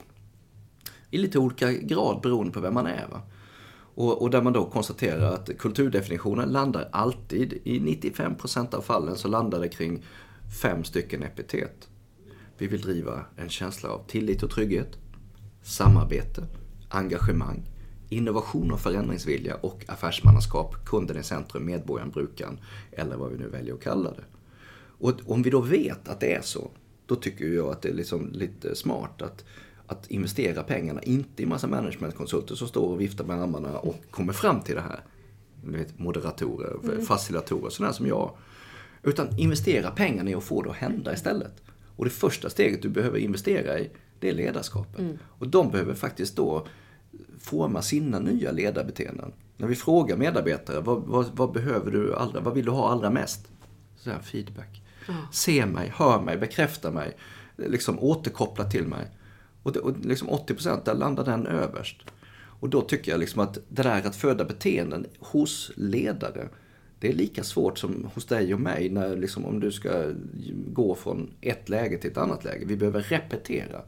[SPEAKER 6] I lite olika grad beroende på vem man är. Va? Och, och där man då konstaterar att kulturdefinitionen landar alltid, i nittiofem procent av fallen så landar det kring fem stycken epitet. Vi vill driva en känsla av tillit och trygghet, samarbete, engagemang, innovation och förändringsvilja och affärsmannaskap, kunden i centrum, medborgaren, brukaren eller vad vi nu väljer att kalla det. Och om vi då vet att det är så, då tycker jag att det är liksom lite smart att, att investera pengarna, inte i massa managementkonsulter som står och viftar med armarna och kommer fram till det här. Du vet, moderatorer, mm. facilitatorer, sådana som jag. Utan investera pengarna i att få det att hända istället. Och det första steget du behöver investera i, det är ledarskapet. Mm. Och de behöver faktiskt då forma sina nya ledarbeteenden. När vi frågar medarbetare, vad, vad, vad behöver du allra, vad vill du ha allra mest? Så här, feedback. Mm. Se mig, hör mig, bekräfta mig, liksom återkoppla till mig. Och, det, och liksom åttio procent där landar den överst. Och då tycker jag liksom att det där att föda beteenden hos ledare, det är lika svårt som hos dig och mig när liksom om du ska gå från ett läge till ett annat läge. Vi behöver repetera,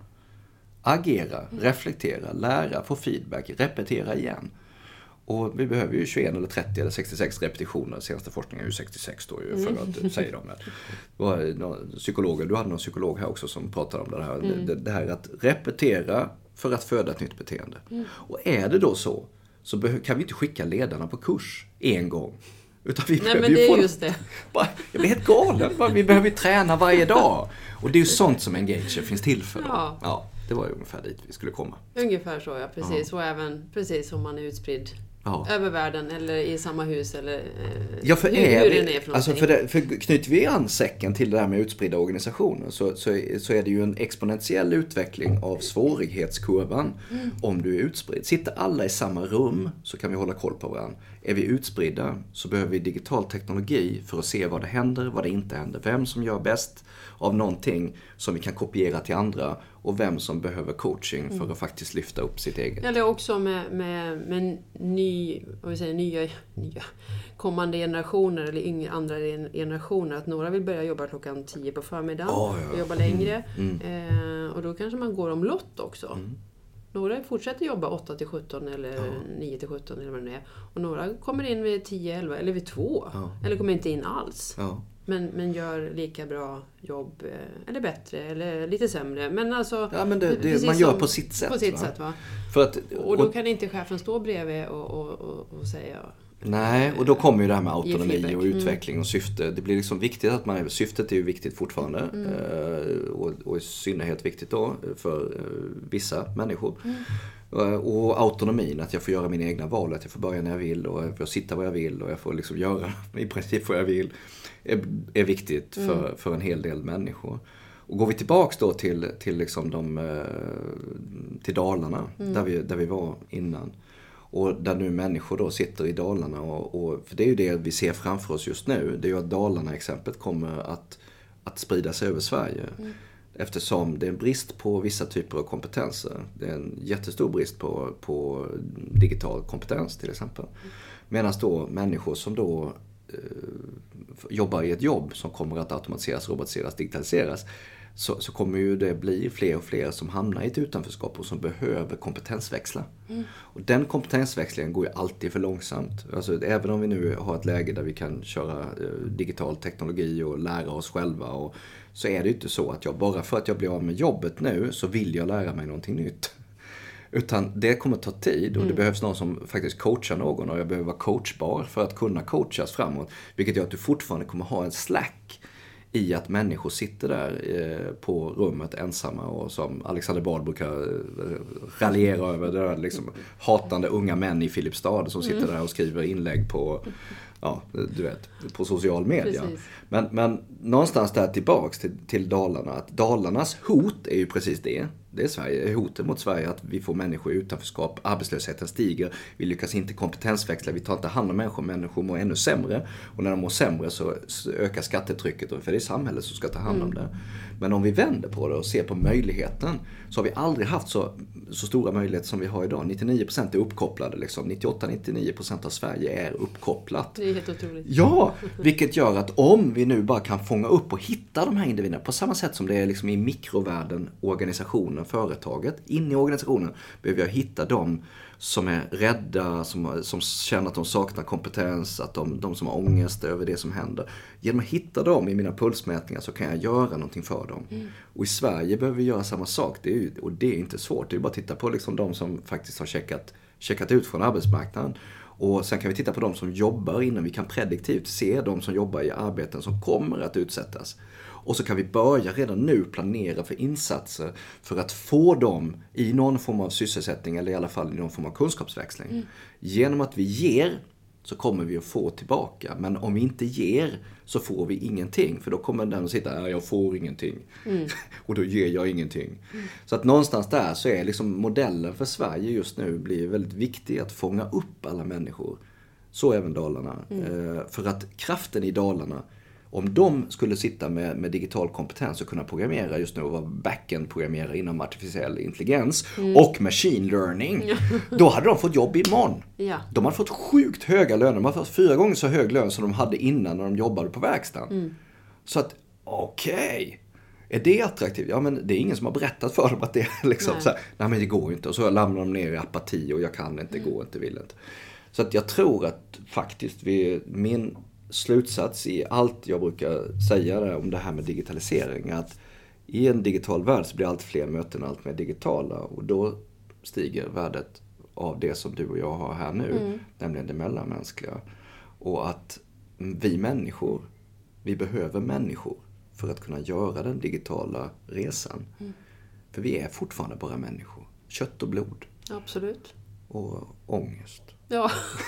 [SPEAKER 6] agera, reflektera, lära, få feedback, repetera igen. Och vi behöver ju tjugoett eller trettio eller sextiosex repetitioner. Senaste forskningen är ju sextiosex då ju för att säga dem. Psykologer, du hade någon psykolog här också som pratade om det här. Mm. Det, det här att repetera för att föda ett nytt beteende. Mm. Och är det då så, så behö, kan vi inte skicka ledarna på kurs en gång. Utan vi
[SPEAKER 4] Nej, men det är just det.
[SPEAKER 6] Bara, jag blir helt galen. Vi behöver ju träna varje dag. Och det är ju sånt som Engager finns till för.
[SPEAKER 4] Ja.
[SPEAKER 6] Ja, det var ju ungefär dit vi skulle komma.
[SPEAKER 4] Ungefär så, ja. Precis. Ja. Och även precis om man är utspridd. Ja. Över världen eller i samma hus eller eh,
[SPEAKER 6] ja, för
[SPEAKER 4] hur,
[SPEAKER 6] är
[SPEAKER 4] hur
[SPEAKER 6] vi,
[SPEAKER 4] den är för
[SPEAKER 6] alltså för, det, för knyter vi an säcken till det där med utspridda organisationer så, så, så är det ju en exponentiell utveckling av svårighetskurvan mm. om du är utspridd. Sitter alla i samma rum så kan vi hålla koll på varandra. Är vi utspridda så behöver vi digital teknologi för att se vad det händer, vad det inte händer. Vem som gör bäst av någonting som vi kan kopiera till andra och vem som behöver coaching för att faktiskt lyfta upp sitt eget.
[SPEAKER 4] Eller också med, med, med ny, vad vi säger, nya, nya kommande generationer eller yngre andra generationer. Att några vill börja jobba klockan tio på förmiddagen oh, ja. och jobba längre. Mm. Mm. Eh, och då kanske man går om lott också. Mm. Några fortsätter jobba åtta till sjutton eller ja. nio till sjutton eller vad det är. Och några kommer in vid tio elva eller vid två. Ja. Eller kommer inte in alls. Ja. Men, men gör lika bra jobb, eller bättre, eller lite sämre. Men alltså,
[SPEAKER 6] ja, men det, det, man gör på sitt sätt.
[SPEAKER 4] På sitt
[SPEAKER 6] va?
[SPEAKER 4] sätt va?
[SPEAKER 6] För att, och,
[SPEAKER 4] och då kan inte chefen stå bredvid och, och, och, och säga...
[SPEAKER 6] Nej, och då kommer ju det här med autonomi och utveckling och syfte. Det blir liksom viktigt att man... Syftet är ju viktigt fortfarande. Mm. Och, och i synnerhet viktigt då för vissa människor. Mm. Och autonomin, att jag får göra mina egna val. Att jag får börja när jag vill och jag får sitta vad jag vill och jag får liksom göra i princip vad jag vill. Är, är viktigt för, mm. för en hel del människor. Och går vi tillbaks då till, till, liksom de, till Dalarna, mm. där, vi, där vi var innan. Och där nu människor då sitter i Dalarna. Och, och, för det är ju det vi ser framför oss just nu. Det är ju att Dalarna-exemplet kommer att, att sprida sig över Sverige. Mm. Eftersom det är en brist på vissa typer av kompetenser. Det är en jättestor brist på, på digital kompetens till exempel. Mm. Medan då människor som då jobbar i ett jobb som kommer att automatiseras, robotiseras, digitaliseras så, så kommer ju det bli fler och fler som hamnar i ett utanförskap och som behöver kompetensväxla. Mm. Och den kompetensväxlingen går ju alltid för långsamt. Alltså, även om vi nu har ett läge där vi kan köra eh, digital teknologi och lära oss själva och, så är det ju inte så att jag bara för att jag blir av med jobbet nu så vill jag lära mig någonting nytt. Utan det kommer ta tid och det mm. behövs någon som faktiskt coachar någon och jag behöver vara coachbar för att kunna coachas framåt. Vilket gör att du fortfarande kommer ha en slack i att människor sitter där eh, på rummet ensamma och som Alexander Bard brukar eh, raljera över det där liksom hatande unga män i Filipstad som sitter där och skriver inlägg på, ja, du vet, på social media. Men, men någonstans där tillbaks till, till Dalarna, att Dalarnas hot är ju precis det. Det är Sverige, hotet mot Sverige att vi får människor i utanförskap, arbetslösheten stiger, vi lyckas inte kompetensväxla, vi tar inte hand om människor, människor mår ännu sämre och när de mår sämre så ökar skattetrycket för det är samhället som ska ta hand om det. Men om vi vänder på det och ser på möjligheten så har vi aldrig haft så, så stora möjligheter som vi har idag. nittionio procent är uppkopplade, liksom. nittioåtta till nittionio procent av Sverige är uppkopplat.
[SPEAKER 4] Det är helt otroligt.
[SPEAKER 6] Ja, vilket gör att om vi nu bara kan fånga upp och hitta de här individerna på samma sätt som det är liksom i mikrovärlden, organisationer organisationen, företaget. In i organisationen behöver jag hitta dem som är rädda, som, som känner att de saknar kompetens, att de, de som har ångest över det som händer. Genom att hitta dem i mina pulsmätningar så kan jag göra någonting för dem. Mm. Och i Sverige behöver vi göra samma sak. Det är ju, och det är inte svårt. Det är bara att titta på liksom de som faktiskt har checkat, checkat ut från arbetsmarknaden. Och sen kan vi titta på de som jobbar innan vi kan prediktivt se de som jobbar i arbeten som kommer att utsättas. Och så kan vi börja redan nu planera för insatser för att få dem i någon form av sysselsättning eller i alla fall i någon form av kunskapsväxling. Mm. Genom att vi ger så kommer vi att få tillbaka. Men om vi inte ger så får vi ingenting. För då kommer den att sitta här, jag får ingenting. Mm. Och då ger jag ingenting. Mm. Så att någonstans där så är liksom modellen för Sverige just nu blir väldigt viktig att fånga upp alla människor. Så även Dalarna. Mm. Eh, för att kraften i Dalarna, om de skulle sitta med, med digital kompetens och kunna programmera just nu och vara backend-programmerare inom artificiell intelligens mm. och machine learning, då hade de fått jobb imorgon. Ja. De hade fått sjukt höga löner. De hade fått fyra gånger så hög lön som de hade innan när de jobbade på verkstaden. Mm. Så att, okej. Okay. Är det attraktivt? Ja, men det är ingen som har berättat för dem att det är liksom nej. Så här, nej men det går inte. Och så lämnar de ner i apati och jag kan inte, mm. går inte, vill inte. Så att jag tror att faktiskt vi, min slutsats i allt jag brukar säga där om det här med digitalisering, att i en digital värld så blir allt fler möten allt mer digitala, och då stiger värdet av det som du och jag har här nu, mm. nämligen det mellanmänskliga. Och att vi människor, vi behöver människor för att kunna göra den digitala resan. Mm. För vi är fortfarande bara människor. Kött och blod.
[SPEAKER 4] Absolut.
[SPEAKER 6] Och ångest.
[SPEAKER 4] Ja.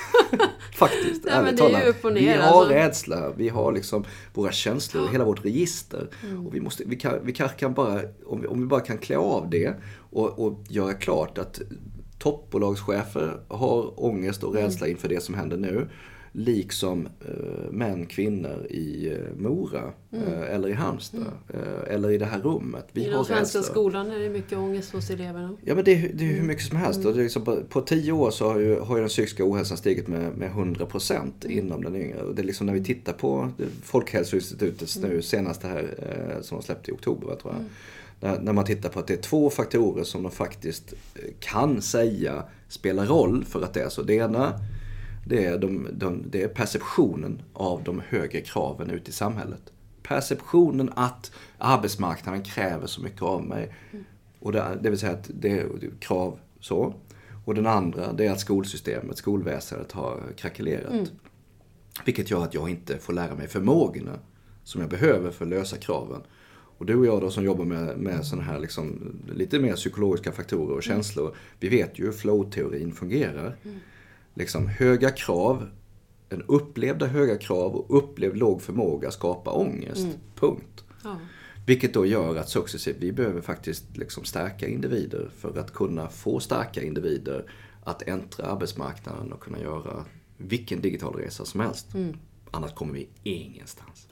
[SPEAKER 6] Faktiskt.
[SPEAKER 4] Ja, men det är ju upp och ner,
[SPEAKER 6] vi har
[SPEAKER 4] alltså.
[SPEAKER 6] rädsla, vi har liksom våra känslor, hela vårt register. Mm. Och vi, måste, vi, kan, vi kanske kan bara, om vi, om vi bara kan klä av det och, och göra klart att toppbolagschefer har ångest och rädsla mm. inför det som händer nu. Liksom eh, män, kvinnor i eh, Mora mm. eh, eller i Halmstad mm. eh, eller i det här rummet. Vi
[SPEAKER 4] I
[SPEAKER 6] har
[SPEAKER 4] den svenska
[SPEAKER 6] rädsla.
[SPEAKER 4] Skolan är det mycket ångest hos eleverna.
[SPEAKER 6] Ja, men det, det är hur mycket som helst. Mm. Och det är liksom på, på tio år så har ju, har ju den psykiska ohälsan stigit med, med hundra procent mm. inom den yngre. Och det är liksom när vi tittar på Folkhälsoinstitutets mm. nu senaste här eh, som har släppt i oktober, tror jag. Mm. När, när man tittar på att det är två faktorer som de faktiskt kan säga spelar roll för att det är så. Det ena, det är, de, de, det är perceptionen av de högre kraven ute i samhället. Perceptionen att arbetsmarknaden kräver så mycket av mig. Mm. Och det, det vill säga att det är krav så. Och den andra, det är att skolsystemet, skolväsendet har krackelerat. Mm. Vilket gör att jag inte får lära mig förmågorna som jag behöver för att lösa kraven. Och du och jag då som jobbar med, med sådana här liksom, lite mer psykologiska faktorer och känslor. Mm. Vi vet ju hur flow-teorin fungerar. Mm. Liksom höga krav, en upplevda höga krav och upplevd låg förmåga skapar ångest. Mm. Punkt. Ja. Vilket då gör att successivt vi behöver faktiskt liksom stärka individer för att kunna få starka individer att äntra arbetsmarknaden och kunna göra vilken digital resa som helst. Mm. Annars kommer vi ingenstans.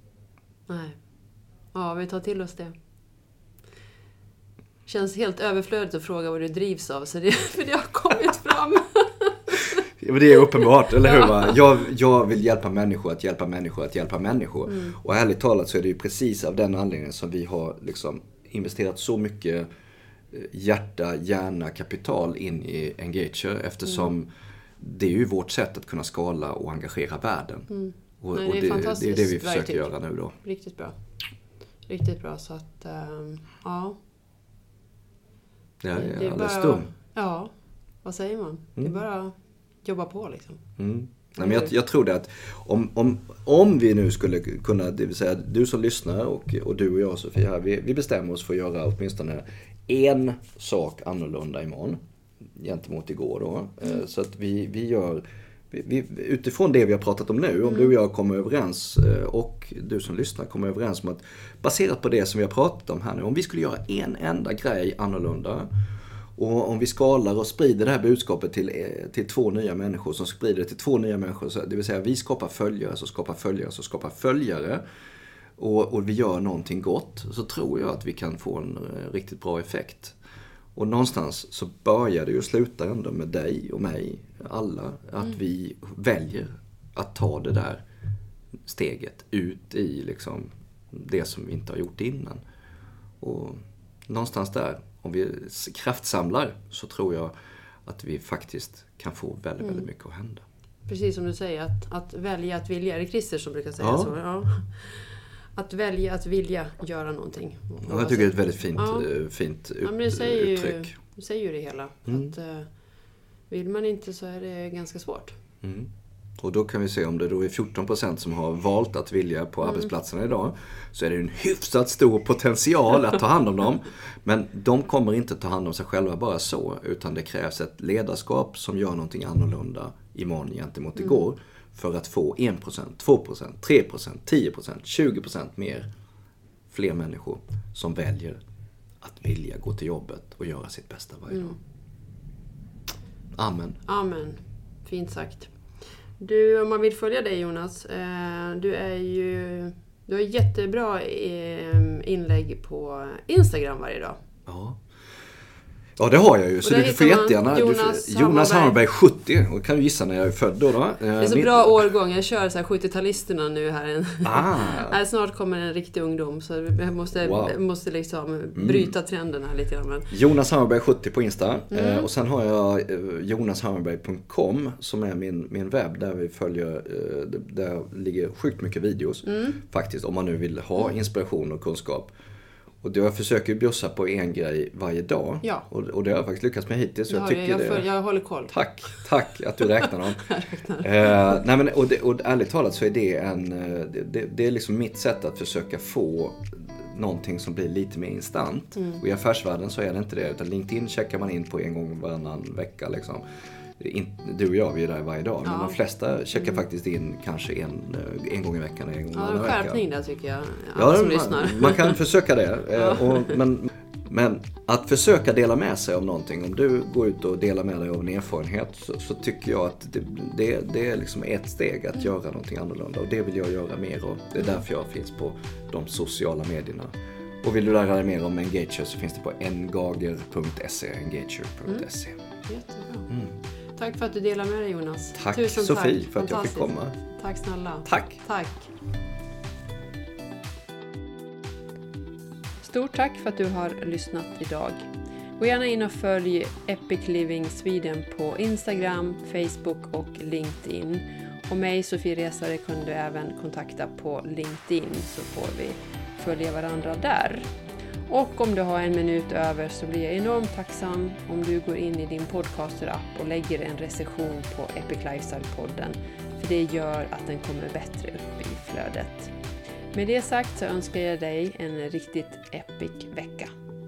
[SPEAKER 4] Nej. Nej. Ja, vi tar till oss det. Känns helt överflödigt att fråga vad du drivs av, så det, för det har kommit fram.
[SPEAKER 6] Ja, men det är uppenbart, eller hur? Va? Jag, jag vill hjälpa människor att hjälpa människor att hjälpa människor. Mm. Och ärligt talat så är det ju precis av den anledningen som vi har liksom investerat så mycket hjärta, hjärna, kapital in i Engager. Eftersom mm. det är ju vårt sätt att kunna skala och engagera världen. Mm. Och, Nej, det, är och det, det är det vi försöker verktyg. göra nu då.
[SPEAKER 4] Riktigt bra. Riktigt bra, så att ähm, ja.
[SPEAKER 6] Ja, jag är alldeles stum.
[SPEAKER 4] Ja, vad säger man? Mm. Det är bara jobba på liksom.
[SPEAKER 6] Mm. Nej, men jag, jag tror det att om, om, om vi nu skulle kunna, det vill säga du som lyssnar och, och du och jag Sofia här, vi, vi bestämmer oss för att göra åtminstone en sak annorlunda imorgon gentemot igår då. Mm. Så att vi, vi gör, vi, vi, utifrån det vi har pratat om nu, om mm. du och jag kommer överens och du som lyssnar kommer överens om att baserat på det som vi har pratat om här nu, om vi skulle göra en enda grej annorlunda. Och om vi skalar och sprider det här budskapet till, till två nya människor som sprider det till två nya människor. Så det vill säga vi skapar följare som skapar följare som skapar följare. Och, och vi gör någonting gott. Så tror jag att vi kan få en riktigt bra effekt. Och någonstans så börjar det ju sluta ändå med dig och mig. Alla. Att mm. vi väljer att ta det där steget ut i liksom det som vi inte har gjort innan. Och någonstans där. om vi kraftsamlar så tror jag att vi faktiskt kan få väldigt, mm. väldigt mycket att hända.
[SPEAKER 4] Precis som du säger, att, att välja att vilja. Är det Christer som brukar säga
[SPEAKER 6] ja.
[SPEAKER 4] så? Ja. Att välja att vilja göra någonting.
[SPEAKER 6] Ja, jag tycker det är ett väldigt fint, ja. fint ut,
[SPEAKER 4] ja, men det säger
[SPEAKER 6] uttryck.
[SPEAKER 4] Ju, det säger ju det hela.
[SPEAKER 6] Mm.
[SPEAKER 4] Att, uh, vill man inte så är det ganska svårt.
[SPEAKER 6] Mm. Och då kan vi se om det då är fjorton procent som har valt att vilja på mm. arbetsplatserna idag. Så är det en hyfsat stor potential att ta hand om dem. Men de kommer inte ta hand om sig själva bara så. Utan det krävs ett ledarskap som gör någonting annorlunda imorgon gentemot mm. igår. För att få en procent, två procent, tre procent, tio procent, tjugo procent mer. Fler människor som väljer att vilja gå till jobbet och göra sitt bästa varje dag. Mm. Amen.
[SPEAKER 4] Amen. Fint sagt. Du, om man vill följa dig Jonas, eh, du är ju du har jättebra eh, inlägg på Instagram varje dag.
[SPEAKER 6] Ja. Ja, det har jag ju. Så du får jättegärna Jonas, du, Jonas Hammarberg sjuttio. Och kan du gissa när jag är född då? då?
[SPEAKER 4] Det är så Mitt... bra årgång. Jag kör så här sjuttio-talisterna nu här.
[SPEAKER 6] Ah.
[SPEAKER 4] här snart kommer en riktig ungdom. Så jag måste, wow. måste liksom bryta mm. trenden här lite grann. Men...
[SPEAKER 6] Jonas Hammarberg sjuttio på Insta. Mm. Eh, och sen har jag eh, jonas hammarberg punkt com som är min, min webb. Där vi följer, eh, där ligger sjukt mycket videos. Mm. Faktiskt, om man nu vill ha inspiration och kunskap. Och då jag försöker bjussa på en grej varje dag. Ja. Och, och det har jag faktiskt lyckats med hittills. Så jag, tycker
[SPEAKER 4] jag,
[SPEAKER 6] det,
[SPEAKER 4] för, jag håller koll.
[SPEAKER 6] Tack, tack att du räknar dem.
[SPEAKER 4] räknar.
[SPEAKER 6] Eh, nej men, och, det, och ärligt talat så är det en... Det, det, det är liksom mitt sätt att försöka få någonting som blir lite mer instant. Mm. Och i affärsvärlden så är det inte det. Utan LinkedIn checkar man in på en gång varannan vecka liksom. Du och jag, vi är där varje dag. Men ja. de flesta checkar mm. faktiskt in kanske en, en gång i veckan. En gång
[SPEAKER 4] ja, en skärpning där tycker jag.
[SPEAKER 6] Ja, som man, lyssnar. Man kan försöka det. ja. och, men, men att försöka dela med sig av någonting. Om du går ut och delar med dig av en erfarenhet. Så, så tycker jag att det, det, det är liksom ett steg att mm. göra någonting annorlunda. Och det vill jag göra mer av. Det är därför jag finns på de sociala medierna. Och vill du lära dig mer om Engager så finns det på engager punkt se. engager punkt se.
[SPEAKER 4] Mm. Jättebra. Mm. Tack för att du delar med dig Jonas.
[SPEAKER 6] Tack
[SPEAKER 4] Tusen
[SPEAKER 6] Sofie
[SPEAKER 4] tack.
[SPEAKER 6] för att jag fick komma.
[SPEAKER 4] Tack snälla.
[SPEAKER 6] Tack.
[SPEAKER 4] Tack. Stort tack för att du har lyssnat idag. Gå gärna in och följ Epic Living Sweden på Instagram, Facebook och LinkedIn. Och mig, Sofie Resare, kan du även kontakta på LinkedIn så får vi följa varandra där. Och om du har en minut över så blir jag enormt tacksam om du går in i din podcaster-app och lägger en recension på Epic Lifestyle-podden. För det gör att den kommer bättre upp i flödet. Med det sagt så önskar jag dig en riktigt epic vecka.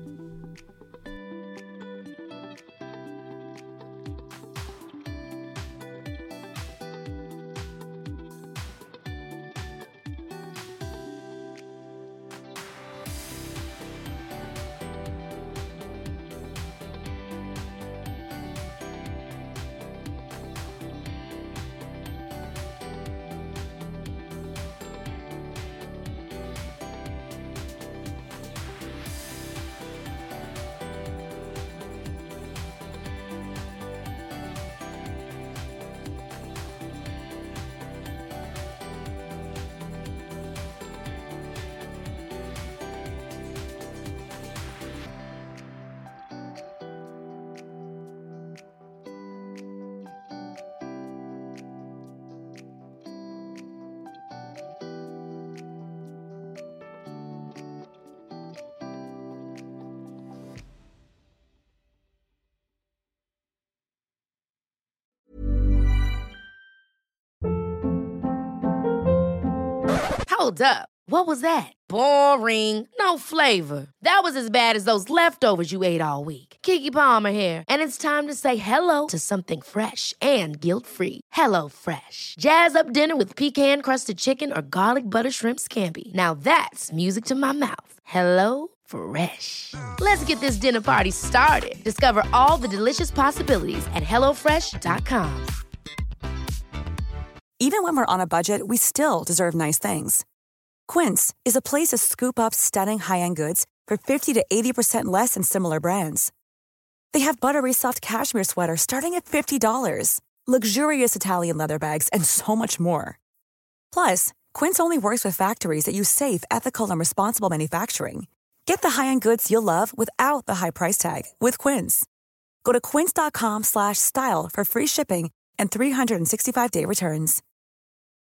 [SPEAKER 7] Hold up. What was that? Boring. No flavor. That was as bad as those leftovers you ate all week. Keke Palmer here, and it's time to say hello to something fresh and guilt-free. Hello Fresh. Jazz up dinner with pecan-crusted chicken or garlic butter shrimp scampi. Now that's music to my mouth. Hello Fresh. Let's get this dinner party started. Discover all the delicious possibilities at hello fresh dot com.
[SPEAKER 8] Even when we're on a budget, we still deserve nice things. Quince is a place to scoop up stunning high-end goods for fifty to eighty percent less than similar brands. They have buttery soft cashmere sweaters starting at fifty dollars, luxurious Italian leather bags, and so much more. Plus, Quince only works with factories that use safe, ethical, and responsible manufacturing. Get the high-end goods you'll love without the high price tag with Quince. Go to quince.com slash style for free shipping and three sixty-five day returns.